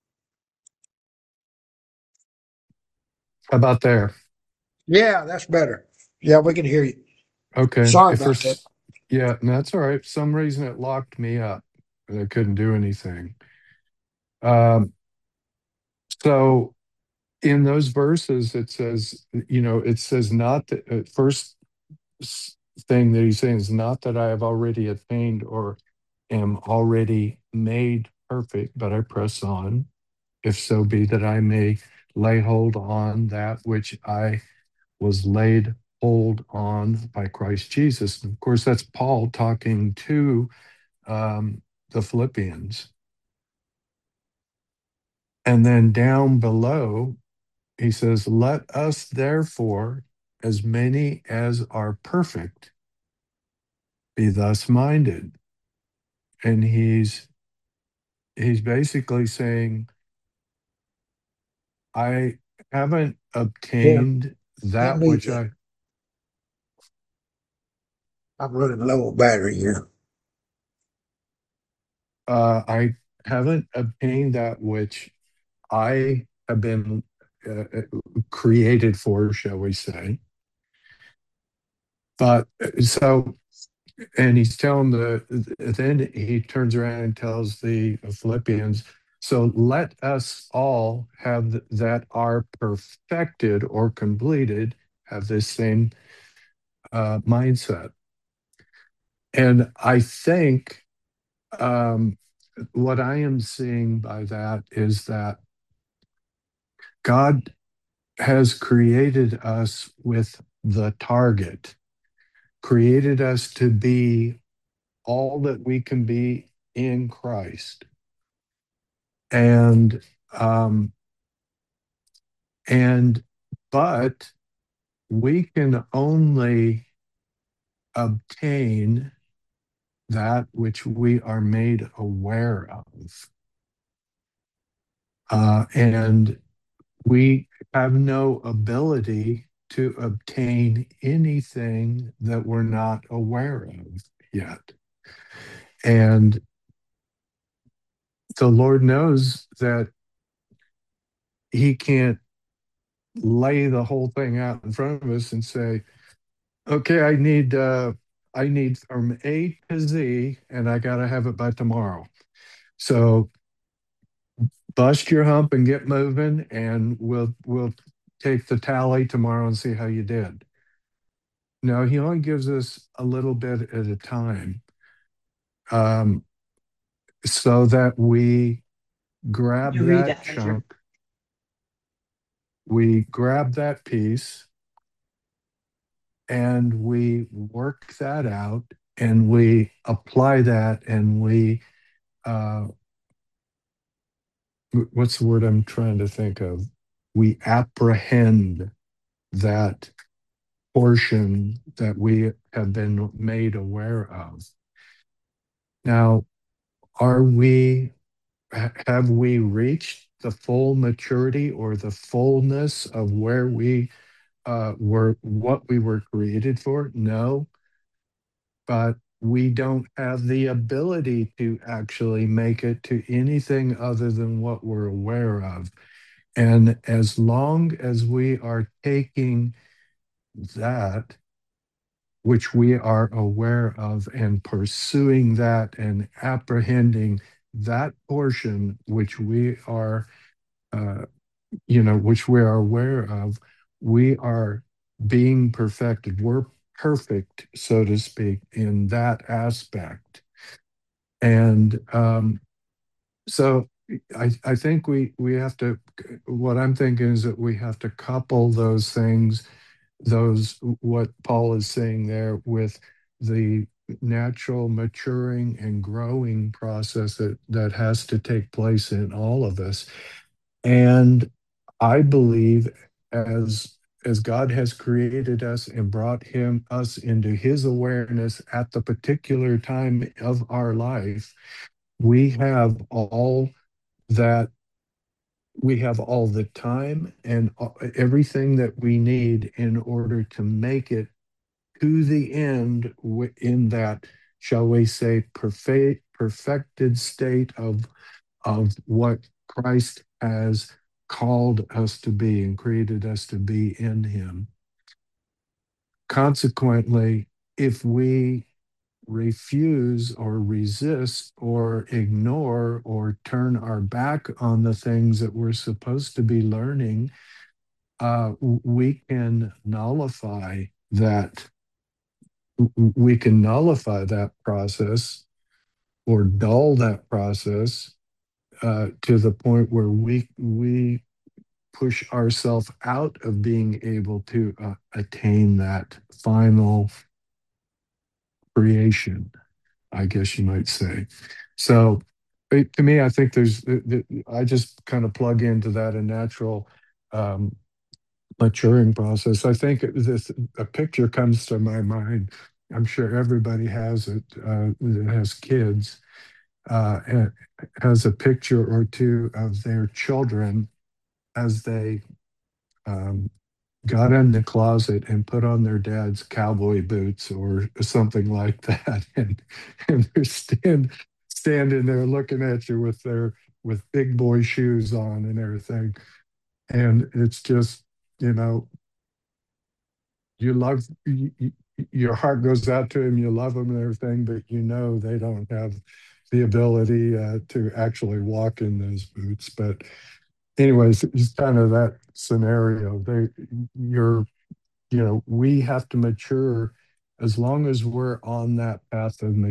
how about there?
Yeah, that's better. Yeah, we can hear you.
Okay.
Sorry
If
about that.
there's yeah, no, that's all right. For some reason it locked me up and I couldn't do anything. Um, so in those verses it says, it says not that first thing that he's saying is not that I have already attained or am already made perfect, but I press on, if so be that I may lay hold on that which I was laid hold on by Christ Jesus. And of course, that's Paul talking to the Philippians. And then down below, he says, let us therefore, as many as are perfect, be thus minded. And he's basically saying, I haven't
Yeah,
obtained
let
that
me.
which I
I'm running low on battery here.
I haven't obtained that which I have been created for, shall we say. But so, and he's telling then he turns around and tells the Philippians, so let us all have that are perfected or completed, have this same mindset. And I think what I am seeing by that is that God has created us with the target, created us to be all that we can be in Christ. And um and but we can only obtain that which we are made aware of. And we have no ability to obtain anything that we're not aware of yet. And the Lord knows that He can't lay the whole thing out in front of us and say, okay, I need from A to Z and I gotta have it by tomorrow. So bust your hump and get moving, and we'll take the tally tomorrow and see how you did. No, he only gives us a little bit at a time, um, so that we grab
You read
that
that, Andrew.
chunk, we grab that piece, and we work that out, and we apply that, and we uh, what's the word I'm trying to think of? We apprehend that portion that we have been made aware of. Now, have we reached the full maturity or the fullness of where we were, what we were created for? No, but we don't have the ability to actually make it to anything other than what we're aware of. And as long as we are taking that, which we are aware of, and pursuing that and apprehending that portion which we are, uh, which we are aware of, we are being perfected. We're perfect, so to speak, in that aspect. And so I think we have to, what I'm thinking is that we have to couple those things, what Paul is saying there, with the natural maturing and growing process that has to take place in all of us. And I believe as God has created us and brought us into his awareness at the particular time of our life, we have all that we have all the time and everything that we need in order to make it to the end in that, shall we say, perfected state of what Christ has called us to be and created us to be in him. Consequently, if we refuse or resist or ignore or turn our back on the things that we're supposed to be learning, we can nullify that. We can nullify that process or dull that process to the point where we push ourselves out of being able to attain that final creation, I guess you might say. So to me, I think I just kind of plug into that a natural maturing process. I think a picture comes to my mind. I'm sure everybody has it that has kids, and has a picture or two of their children as they um, got in the closet and put on their dad's cowboy boots or something like that, and they're standing there looking at you with big boy shoes on and everything, and it's just, you know, you love your heart goes out to them, you love them and everything, but you know they don't have the ability to actually walk in those boots. But anyways, it's kind of that scenario. You're we have to mature as long as we're on that path of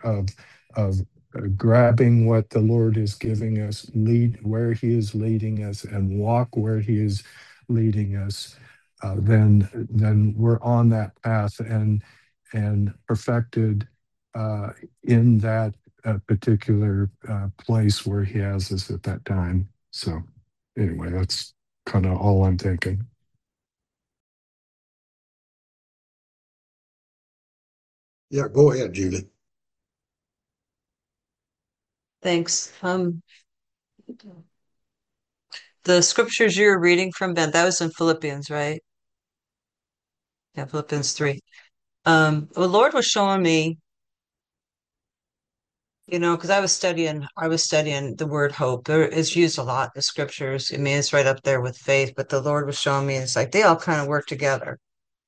grabbing what the Lord is giving us, lead where he is leading us, and walk where he is leading us. Then we're on that path and perfected in that particular place where he has us at that time. So anyway, that's kind of all I'm thinking.
Yeah, go ahead, Julie.
Thanks. The scriptures you were reading from, Ben, that was in Philippians, right? Yeah, Philippians 3. The Lord was showing me, because I was studying the word hope. There is used a lot in the scriptures. I mean, it's right up there with faith, but the Lord was showing me, it's like they all kind of work together.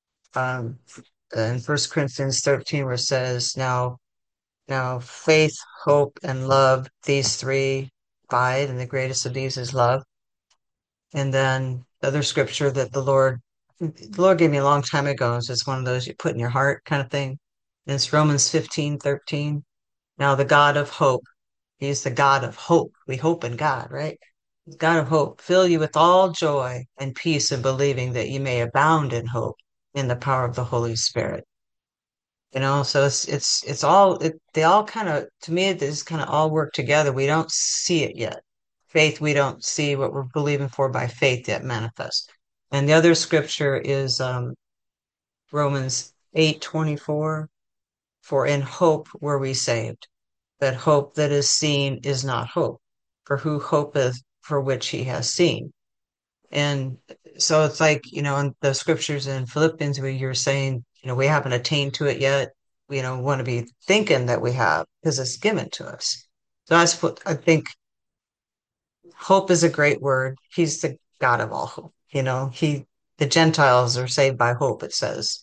In 1 Corinthians 13, where it says, now faith, hope, and love, these three abide, and the greatest of these is love. And then the other scripture that the Lord gave me a long time ago, is it's one of those you put in your heart kind of thing. And it's Romans 15:13. Now the God of hope, he's the God of hope. We hope in God, right? God of hope, fill you with all joy and peace in believing, that you may abound in hope in the power of the Holy Spirit. So it's all, they all kind of, to me, this kind of all work together. We don't see it yet. Faith, we don't see what we're believing for by faith yet manifest. And the other scripture is Romans 8:24, for in hope were we saved. But hope that is seen is not hope, for who hopeth for which he has seen? And so it's like, in the scriptures in Philippians where you're saying, we haven't attained to it yet. We want to be thinking that we have because it's given to us. So that's what I think. Hope is a great word. He's the God of all hope. The Gentiles are saved by hope, it says.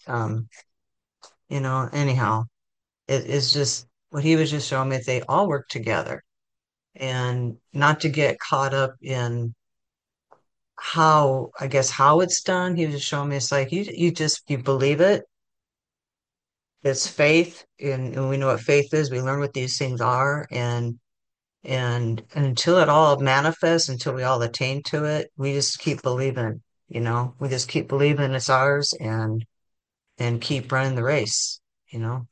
Anyhow, it is just what he was just showing me. They all work together and not to get caught up in I guess, how it's done. He was just showing me it's like you believe it. It's faith, and we know what faith is. We learn what these things are, and until it all manifests, until we all attain to it, we just keep believing. We just keep believing it's ours, and keep running the race. You know.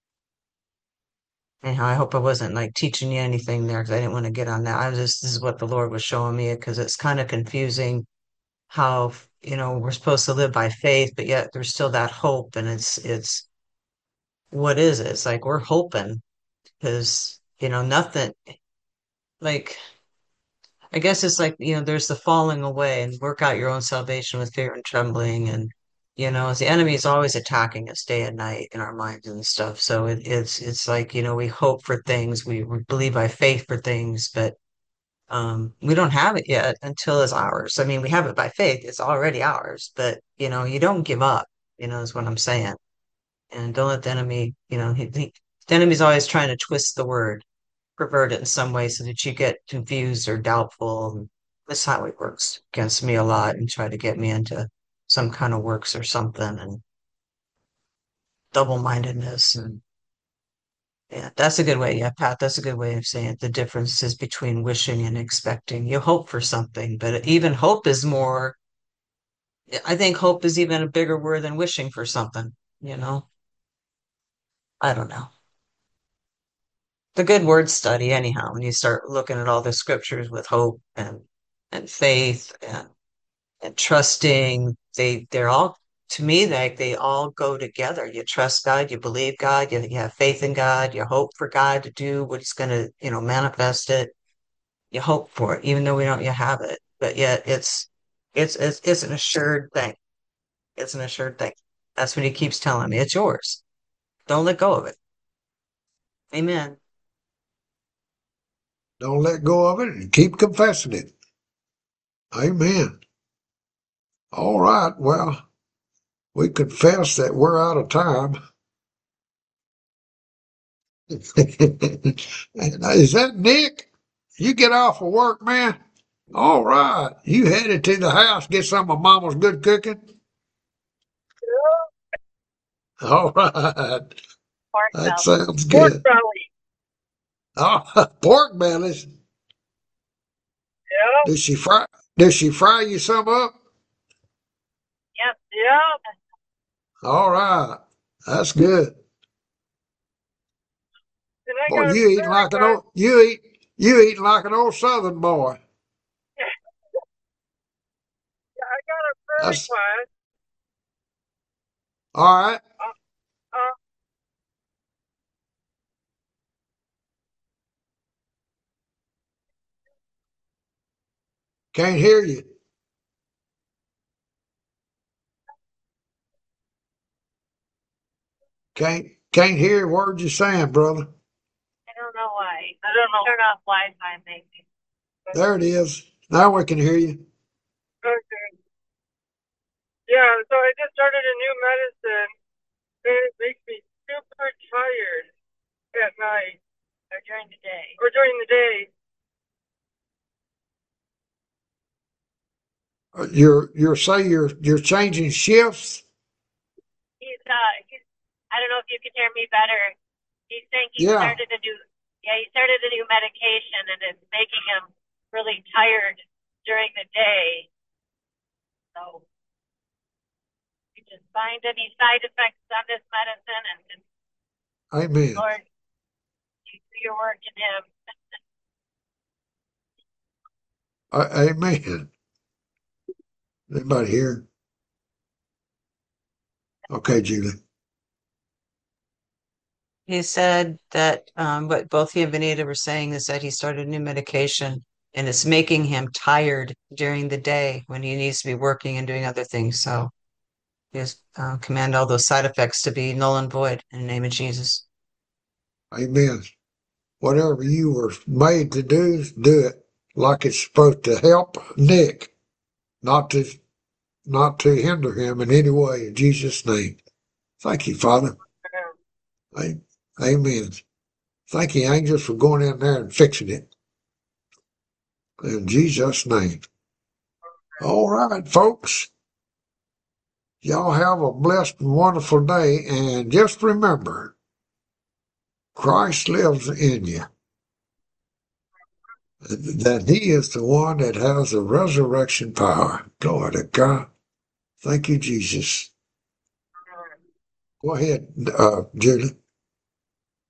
Anyhow, I hope I wasn't like teaching you anything there because I didn't want to get on that. This is what the Lord was showing me because it's kind of confusing how we're supposed to live by faith, but yet there's still that hope, and it's what is it? It's like we're hoping because nothing, like I guess it's like there's the falling away and work out your own salvation with fear and trembling, and as the enemy is always attacking us day and night in our minds and stuff. So it's like we hope for things, we believe by faith for things, but we don't have it yet until it's ours. I mean, we have it by faith. It's already ours, but you don't give up, is what I'm saying. And don't let the enemy, the enemy's always trying to twist the word, pervert it in some way so that you get confused or doubtful. That's how it works against me a lot and try to get me into some kind of works or something and double-mindedness. And yeah, that's a good way. Yeah, Pat, that's a good way of saying it. The differences between wishing and expecting. You hope for something, but even hope is more, I think hope is even a bigger word than wishing for something, you know? I don't know. The good word study, anyhow, when you start looking at all the scriptures with hope and faith and trusting, they're all, to me, they all go together. You trust God, you believe God, you have faith in God, you hope for God to do what He's going to, manifest it. You hope for it, even though we don't yet have it. But yet it's an assured thing. It's an assured thing. That's what He keeps telling me. It's yours. Don't let go of it. Amen.
Don't let go of it and keep confessing it. Amen. All right. Well, we confess that we're out of time. Is that Nick? You get off of work, man? All right. You headed to the house, get some of Mama's good cooking? All right. That sounds good. Oh, pork bellies.
Yep,
Does she fry you some up?
yep.
All right. That's good.
And I
Boy,
got a
you eating
prayer
like an old you eating like an old Southern boy.
I got a prayer
That's
request.
all right.
Uh, uh,
Can't hear you. Can't hear a word you're saying, brother.
I don't know why. I don't know. Turn off Wi-Fi, maybe.
There it is. Now we can hear you.
Okay. Yeah, so I just started a new medicine, and it makes me super tired at night. Or during the day. Or during the day.
You're saying you're changing shifts?
He's I don't know if you can hear me better. He's saying
Yeah.
he started a new medication, and it's making him really tired during the day. So you just find any side effects on this medicine, and just,
Amen.
Lord, you do your work in him.
Amen. Anybody here? Okay, Julie.
He said that what both he and Benita were saying is that he started a new medication and it's making him tired during the day when he needs to be working and doing other things. So just command all those side effects to be null and void in the name of Jesus.
Amen. Whatever you were made to do it like it's supposed to help Nick, not to hinder him in any way. In Jesus' name. Thank you, Father. Amen. Thank you, angels, for going in there and fixing it. In Jesus' name. All right, folks. Y'all have a blessed and wonderful day. And just remember, Christ lives in you. That he is the one that has the resurrection power. Glory to God. Thank you, Jesus. Go ahead, Julie.